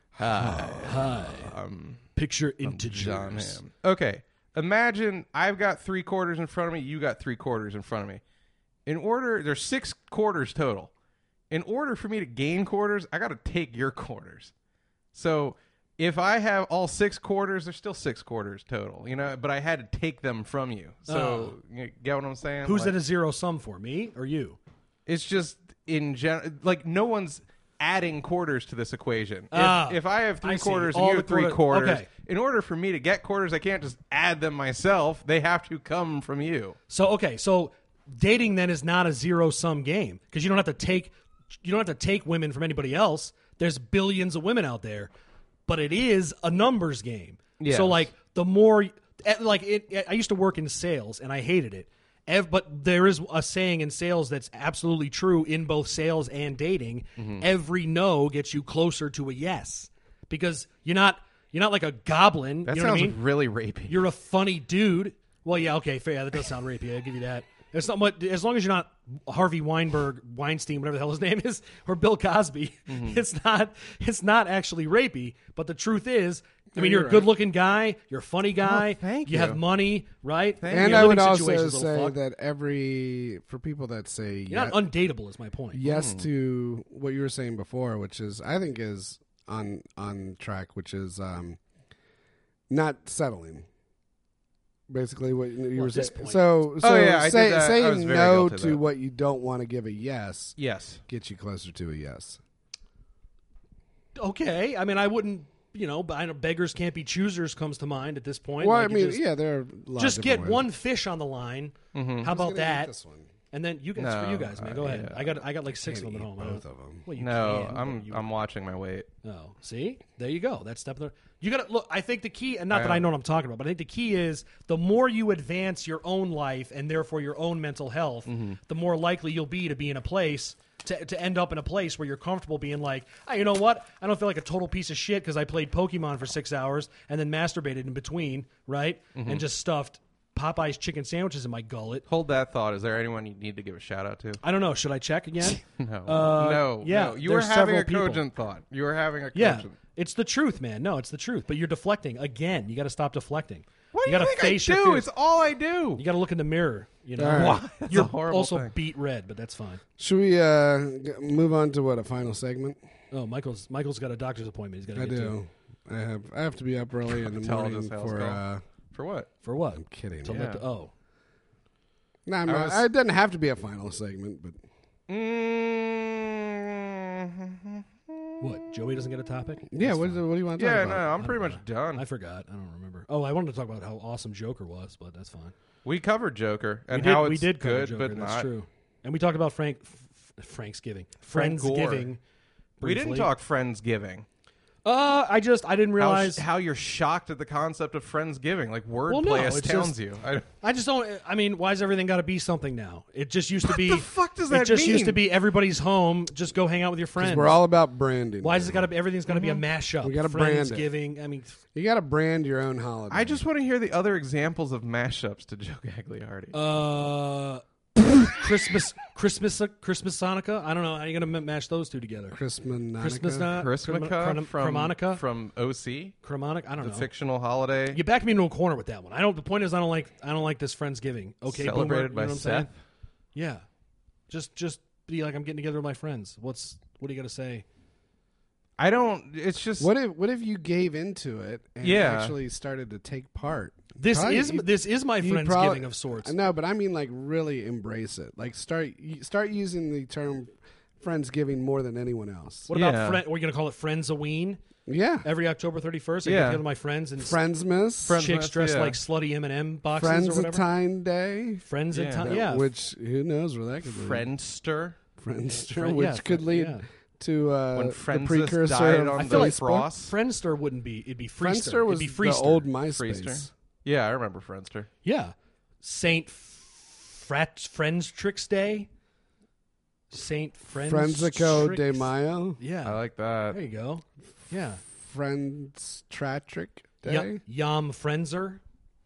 Picture integers. John Hamm. Okay. Imagine I've got 3 quarters in front of me. You got 3 quarters in front of me. There's 6 quarters total. In order for me to gain quarters, I got to take your quarters. So if I have all 6 quarters, there's still 6 quarters total, but I had to take them from you. So, you get what I'm saying? Who's at a zero sum for, me or you? It's just in general, no one's adding quarters to this equation. If I have 3 quarters and you have 3 quarters, okay. In order for me to get quarters, I can't just add them myself. They have to come from you. So dating then is not a zero sum game because you don't have to take women from anybody else. There's billions of women out there, but it is a numbers game. Yes. So the more I used to work in sales and I hated it. But there is a saying in sales that's absolutely true in both sales and dating. Mm-hmm. Every no gets you closer to a yes because you're not like a goblin. That you know sounds what I mean? really rapey. You're a funny dude. Well, yeah, okay, fair. Yeah, that does sound rapey. I'll give you that. It's not much, as long as you're not Harvey Weinstein, whatever the hell his name is, or Bill Cosby. Mm-hmm. It's not actually rapey. But the truth is, you're a good-looking guy. You're a funny guy. Oh, thank you. You have money, right? And I would also say that for people that say you're not undateable is my point. Yes to what you were saying before, which is I think is on track, which is not settling. Basically, what you were saying. So saying no to what you don't want to give a yes. Yes, gets you closer to a yes. Okay, I wouldn't. But I know beggars can't be choosers comes to mind at this point. Well, there are a lot just of get ways. one fish on the line. Mm-hmm. How about that? This one? And then you guys, for you guys, man, go ahead. Yeah. I got like 6 of them at home. Both of them. Well, I'm watching my weight. Oh, see, there you go. That's step. You got to look. I think the key, and not that I know what I'm talking about, but I think the key is the more you advance your own life and therefore your own mental health, the more likely you'll be to be in a place. To end up in a place where you're comfortable being like, you know what? I don't feel like a total piece of shit because I played Pokemon for 6 hours and then masturbated in between, right? Mm-hmm. And just stuffed Popeye's chicken sandwiches in my gullet. Hold that thought. Is there anyone you need to give a shout out to? I don't know. Should I check again? No. Yeah, no. You were having a cogent thought. You were having a cogent. Yeah, it's the truth, man. No, it's the truth. But you're deflecting again. You got to stop deflecting. What do you you think face I do? your fears. It's all I do. You got to look in the mirror. Right. You're also beat red, but that's fine. Should we move on to a final segment? Oh, Michael's got a doctor's appointment. He's got to get to. I have to be up early in the morning for what? For what? I'm kidding. No, it doesn't have to be a final segment, but. What? Joey doesn't get a topic? Yeah. What do you want to talk about? Yeah, no, I'm pretty much done. I forgot. I don't remember. Oh, I wanted to talk about how awesome Joker was, but that's fine. We covered Joker and we did cover good, Joker, but that's not. True. And we talked about Friendsgiving. We didn't talk Friendsgiving. I didn't realize how you're shocked at the concept of Friendsgiving. Like wordplay astounds you. I just don't. I mean, why has everything got to be something now? It just used to be. What the fuck does that mean? It just used to be everybody's home. Just go hang out with your friends. We're all about branding. Why does it got to be? Everything's got to be a mashup. We got to brand it. Friendsgiving. I mean, you got to brand your own holiday. I just want to hear the other examples of mashups to Joe Gagliardi. Christmas Hanukkah. I don't know how you're gonna mash those two together. Christmasnica from OC. Chromonica. I don't know. The fictional holiday. You backed me into a corner with that one. The point is, I don't like this Friendsgiving. Okay, celebrated Boomer, by Seth. Yeah, just be like I'm getting together with my friends. What do you got to say? I don't. It's just what if you gave into it and actually started to take part. This is my Friendsgiving of sorts. No, but I mean like really embrace it. Like start using the term Friendsgiving more than anyone else. What about are you going to call it Friendsoween? Yeah. Every October 31st, I get together with my friends and Friendsmas. Chicks dressed like slutty M&M boxes or whatever. Friendsatine Day. Friendsatine, yeah. Which who knows where that could lead. Friendster, which could lead to when the precursor died of on the frost. Friendster wouldn't be. It'd be Freester. Friendster was it'd be Freester. The old MySpace. Freester? Yeah, I remember Friendster. Yeah, Saint Friendstrix Day. Saint Friendsico de Mayo. Yeah, I like that. There you go. Yeah, Friendstratric Day. Yom Friendser.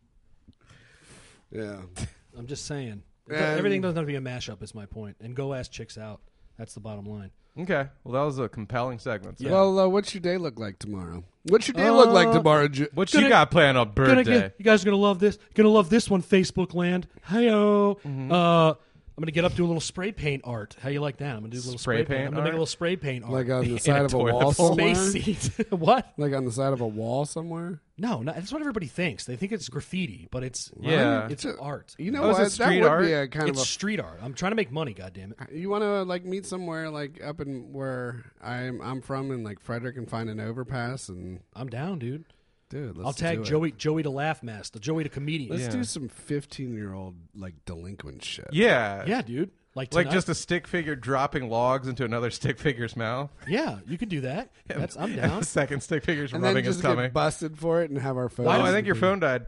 Yeah, I'm just saying. Everything doesn't have to be a mashup. Is my point. And go ask chicks out. That's the bottom line. Okay. Well, that was a compelling segment. So. Yeah. Well, what's your day look like tomorrow? What's your day look like tomorrow? What you got planned on birthday? You guys are gonna love this. Gonna love this one, Facebook land. Hi-yo. Mm-hmm. I'm gonna get up, do a little spray paint art. How you like that? I'm gonna do a little Spray spray paint. paint I'm gonna make art? a little spray paint art. Like on the side of a toilet wall bowl. somewhere. Space seat. What? Like on the side of a wall somewhere. No, that's what everybody thinks. They think it's graffiti, but it's Yeah. it's art. You know Oh, is what? it street that would art? be a kind It's of street art. I'm trying to make money. Goddamn it! a. You want to like meet somewhere like up in where I'm from in like Frederick and find an overpass and I'm down, dude. dude, let's I'll tag do it. Joey to Laugh Mask, Joey to comedian. Let's Yeah. do some 15-year-old like delinquent shit. Yeah. Yeah, dude. Like Like tonight. just a stick figure dropping logs into another stick figure's mouth. Yeah, you could do that. I'm And down. the second stick figure's And then rubbing his just tummy. get busted for it and have our photos. Oh, I think your phone died.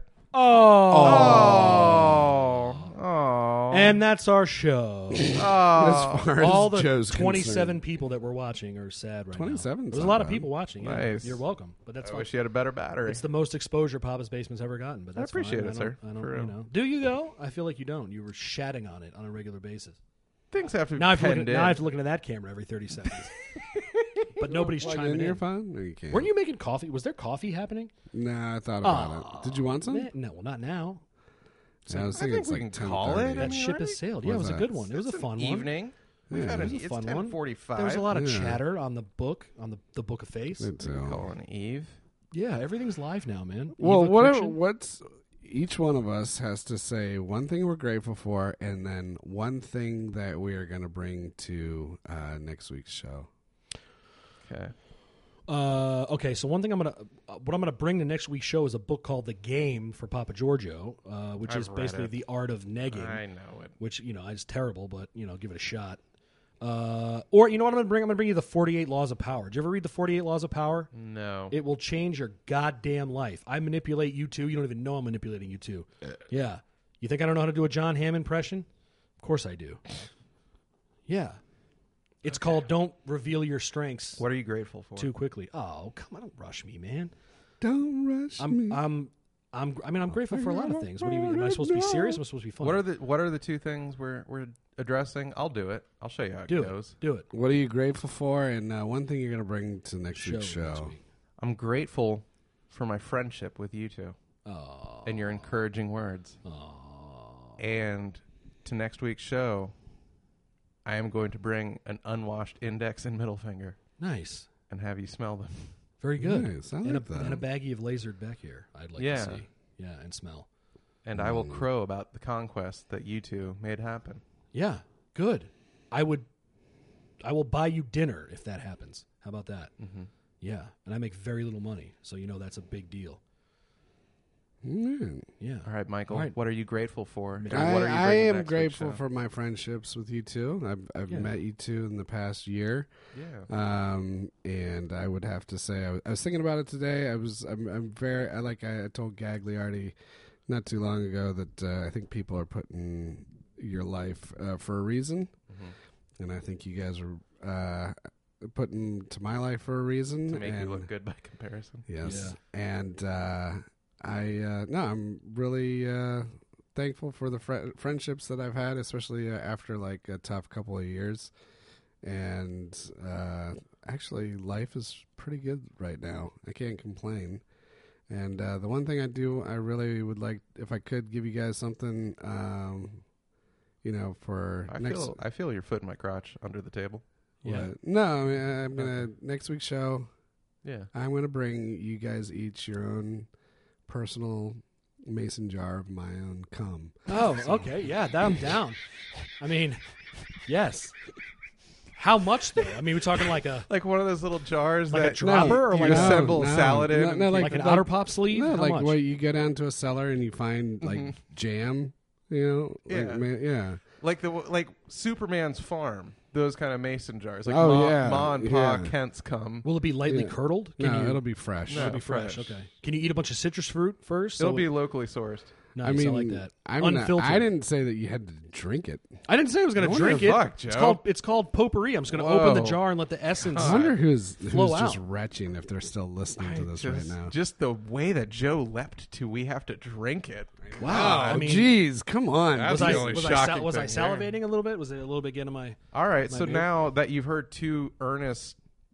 Oh. Oh. And that's our show. As far All as the Joe's 27 concerned. people that were watching are sad right 27 now. 's There's a not lot of bad. people watching. Yeah. Nice. You're welcome. But that's I fine. wish you had a better battery. It's the most exposure Papa's Basement's ever gotten. But that's appreciate fine. it, sir. I don't, For you real. know. Do you though? I feel like you don't. You were shatting on it on a regular basis. Things have to be Now I have to look penned at, in. now I have to look into that camera every 30 seconds. But nobody's Plug chiming into your in. phone? No, you can't. Weren't you making coffee? Was there coffee happening? Nah, I thought about it. Did you want some? No, well, not now. Yeah, I was I thinking think it's we like can call it. 10:30. That mean, ship right? has sailed. Yeah, it What's was a that? good one. It was a It's an fun one. evening. We've Yeah, had It an, was a it's fun one. 10:45. There was a lot of Yeah. chatter on the book, on the Book of Face. It's, Call an Eve. Yeah, everything's live now, man. well, Eva whatever. Christian? What's each one of us has to say one thing we're grateful for, and then one thing that we are going to bring to next week's show. Okay. Okay, so one thing what I'm gonna bring to next week's show is a book called The Game for Papa Giorgio, which I've is read basically it. the art of negging, I know it. which is terrible, but give it a shot. Or you know what I'm gonna bring? I'm gonna bring you the 48 Laws of Power. Did you ever read the 48 Laws of Power? No. It will change your goddamn life. I manipulate you too. You don't even know I'm manipulating you too. Yeah. You think I don't know how to do a John Hamm impression? Of course I do. Yeah. It's called Don't Reveal Your Strengths What are you grateful for? Too Quickly. Oh, come on, don't rush me, man. Don't rush me. I'm grateful for a lot of things. What do you mean? Am I supposed to be serious? Am I supposed to be funny? What are the two things we're addressing? I'll do it. I'll show you how it do goes. it. Do it. What are you grateful for? And one thing you're going to bring to next week's Next show. week. I'm grateful for my friendship with you two Oh. and your encouraging words. Oh. And to next week's show, I am going to bring an unwashed index and middle finger Nice. and have you smell them. Very good. Nice. I and, like that. and a baggie of lasered back hair. I'd like Yeah. to see. Yeah, and smell. And I will crow about the conquest that you two made happen. Yeah, good. I will buy you dinner if that happens. How about that? Mm-hmm. Yeah, and I make very little money, so that's a big deal. Mm. Yeah. All right, Michael. All right. What are you grateful for? And I, what are you I bringing am next week's grateful show? for my friendships with you two. I've Yeah. met you two in the past year. Yeah. And I would have to say I was thinking about it today. I'm very I told Gagliardi not too long ago that I think people are putting your life for a reason, and I think you guys are putting to my life for a reason To make and you look good by comparison. yes, and I'm really thankful for the friendships that I've had, especially after like a tough couple of years. And actually, life is pretty good right now. I can't complain. And the one thing I really would like, if I could give you guys something, for I feel your foot in my crotch under the table. Yeah. No, I mean, I'm gonna next week's show. Yeah. I'm gonna bring you guys each your own personal mason jar of my own cum. Oh, okay. Yeah, that I'm down. I mean, yes. How much though? I mean, we're talking like a Like one of those little jars Like a that dropper or you like a- assemble No, salad in. no, and no, keep- like an like- Otter Pop sleeve. No, How like much? what you go down to a cellar and you find like jam, Yeah. Like Superman's farm. Those kind of mason jars. Like Oh, yeah, Ma and Pa yeah. Kent's cum. Will it be lightly Yeah. curdled? No, it'll be fresh. No. It'll be fresh. fresh. Okay. Can you eat a bunch of citrus fruit first? It'll be locally sourced. Nice. I mean, like that. I Unfiltered. didn't say that you had to drink it. I didn't say I was going I to wonder drink the it. fuck, Joe. It's called potpourri. I'm just going to open the Whoa. jar and let the essence. I wonder who's Flow just out. retching if they're still listening to this right now. Just the way that Joe leapt to, we have to drink it. Wow. I mean, Jeez, come on. That's was the I only was I shocking was I thing here. salivating a little bit? Was it a little bit getting my? All right, My so beard? now that you've heard two earnest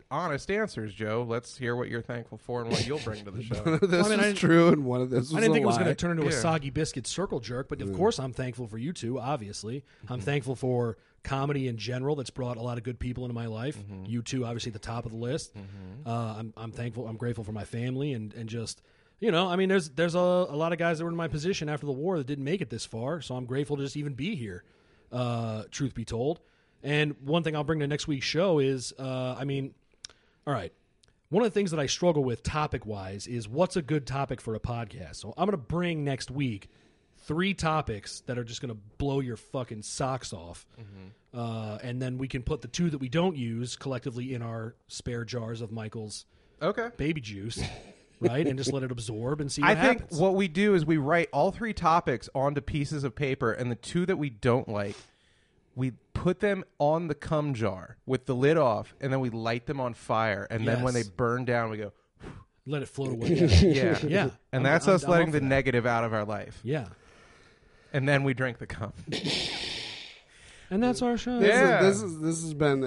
honest answers, Joe. Let's hear what you're thankful for and what you'll bring to the show. This I mean, was true, and one of this was I didn't think a it was going lie. to turn into a Yeah. soggy biscuit circle jerk, but of course I'm thankful for you two, obviously. I'm thankful for comedy in general that's brought a lot of good people into my life. You two, obviously, at the top of the list. I'm thankful. I'm grateful for my family and just, you know, I mean, there's a lot of guys that were in my position after the war that didn't make it this far, so I'm grateful to just even be here, truth be told. And one thing I'll bring to next week's show is, I mean, all right, one of the things that I struggle with topic-wise is what's a good topic for a podcast. So I'm going to bring next week 3 topics that are just going to blow your fucking socks off. And then we can put the 2 that we don't use collectively in our spare jars of Michael's Okay. baby juice, right? And just let it absorb and see I what think happens. what we do is we write all 3 topics onto pieces of paper, and the 2 that we don't like, we put them on the cum jar with the lid off, and then we light them on fire. And then when they Yes. burn down, we go, Let it float away. yeah. Yeah. And that's us letting the negative out of our life. Yeah. And then we drink the cum. And that's our show. Yeah. This has been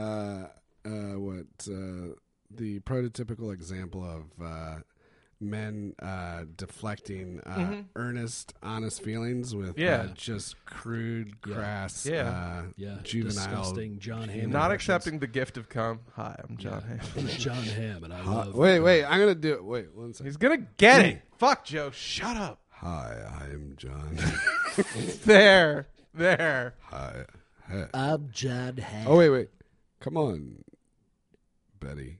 the prototypical example of men deflecting earnest, honest feelings with just crude, crass, juvenile. Disgusting John Hamm. Not impressions. accepting the gift of cum. Hi, I'm John Hamm. I'm John Hamm, and I love. Wait, I'm gonna do it. Wait, one second. He's going to get it. Fuck, Joe. Shut up. Hi, I'm John. There. Hi. Hey. I'm John Hamm. Oh, wait. Come on, Betty.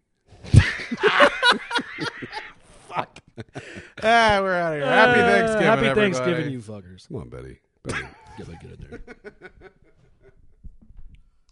Fuck. We're out of here. Happy Thanksgiving, Happy everybody. Thanksgiving, you fuckers. Come on, Betty. Betty. Get in there.